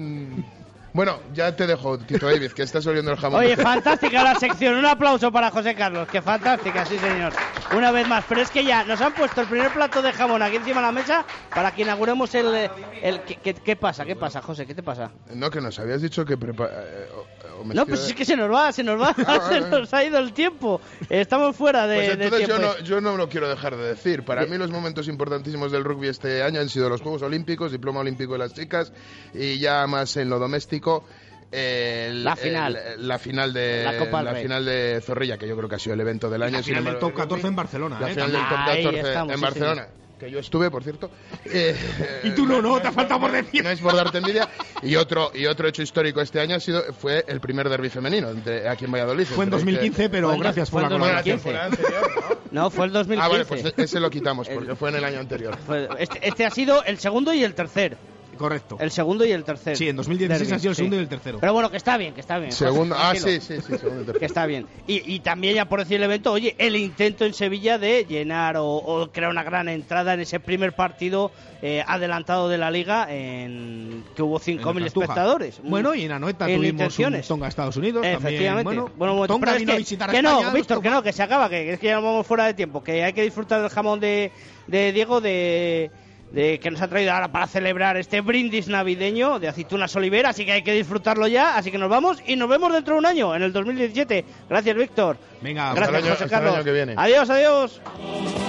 un Bueno, ya te dejo, Tito David, que estás oliendo el jamón. Oye, fantástica la sección. Un aplauso para José Carlos. Que fantástica, sí, señor. Una vez más. Pero es que ya nos han puesto el primer plato de jamón aquí encima de la mesa para que inauguremos el... el ¿qué, qué, ¿Qué pasa? ¿Qué pasa, José? ¿Qué te pasa? No, que nos habías dicho que... Prepa- no, pues es que se nos va, se nos va. Se nos ha ido el tiempo. Estamos fuera de, pues entonces de tiempo. Yo no, yo no lo quiero dejar de decir. Para mí los momentos importantísimos del rugby este año han sido los Juegos Olímpicos, diploma olímpico de las chicas, y ya más en lo doméstico... El, la final el, la final de la, Copa la final de Zorrilla, que yo creo que ha sido el evento del año. La final del top catorce en Barcelona. La ¿eh? final del top catorce estamos, en sí, Barcelona. Sí. Que yo estuve, por cierto. Eh, y tú no, no, no te ha faltado por decir. No es por darte envidia. Y otro y otro hecho histórico este año ha sido fue el primer derbi femenino entre, aquí en Valladolid. Fue en dos mil quince, que, pero gracias por la colaboración. ¿no? no, fue el dos mil quince. Ah, vale, pues ese lo quitamos porque el, fue en el año anterior. Este, este ha sido el segundo y el tercer. Correcto. El segundo y el tercero. Sí, en dos mil dieciséis ha sido el segundo sí. y el tercero. Pero bueno, que está bien, que está bien. Segundo, ah, sí, sí, sí, segundo y tercero. Que está bien. Y, y también, ya por decir el evento, oye, el intento en Sevilla de llenar o, o crear una gran entrada en ese primer partido eh, adelantado de la Liga, en que hubo cinco mil espectadores. Bueno, y en Anoeta en tuvimos un Tonga Estados Unidos. Efectivamente. También, bueno, bueno, Tonga vino que, a visitar que España, no, Víctor, que no, que se acaba, que es que ya nos vamos fuera de tiempo, que hay que disfrutar del jamón de, de Diego, de... de que nos ha traído ahora para celebrar este brindis navideño de aceitunas Olivera, así que hay que disfrutarlo ya, así que nos vamos y nos vemos dentro de un año, en el dos mil dieciséete. Gracias, Víctor. Venga, gracias, hasta el año, José Carlos. hasta el año que viene. Adiós, adiós.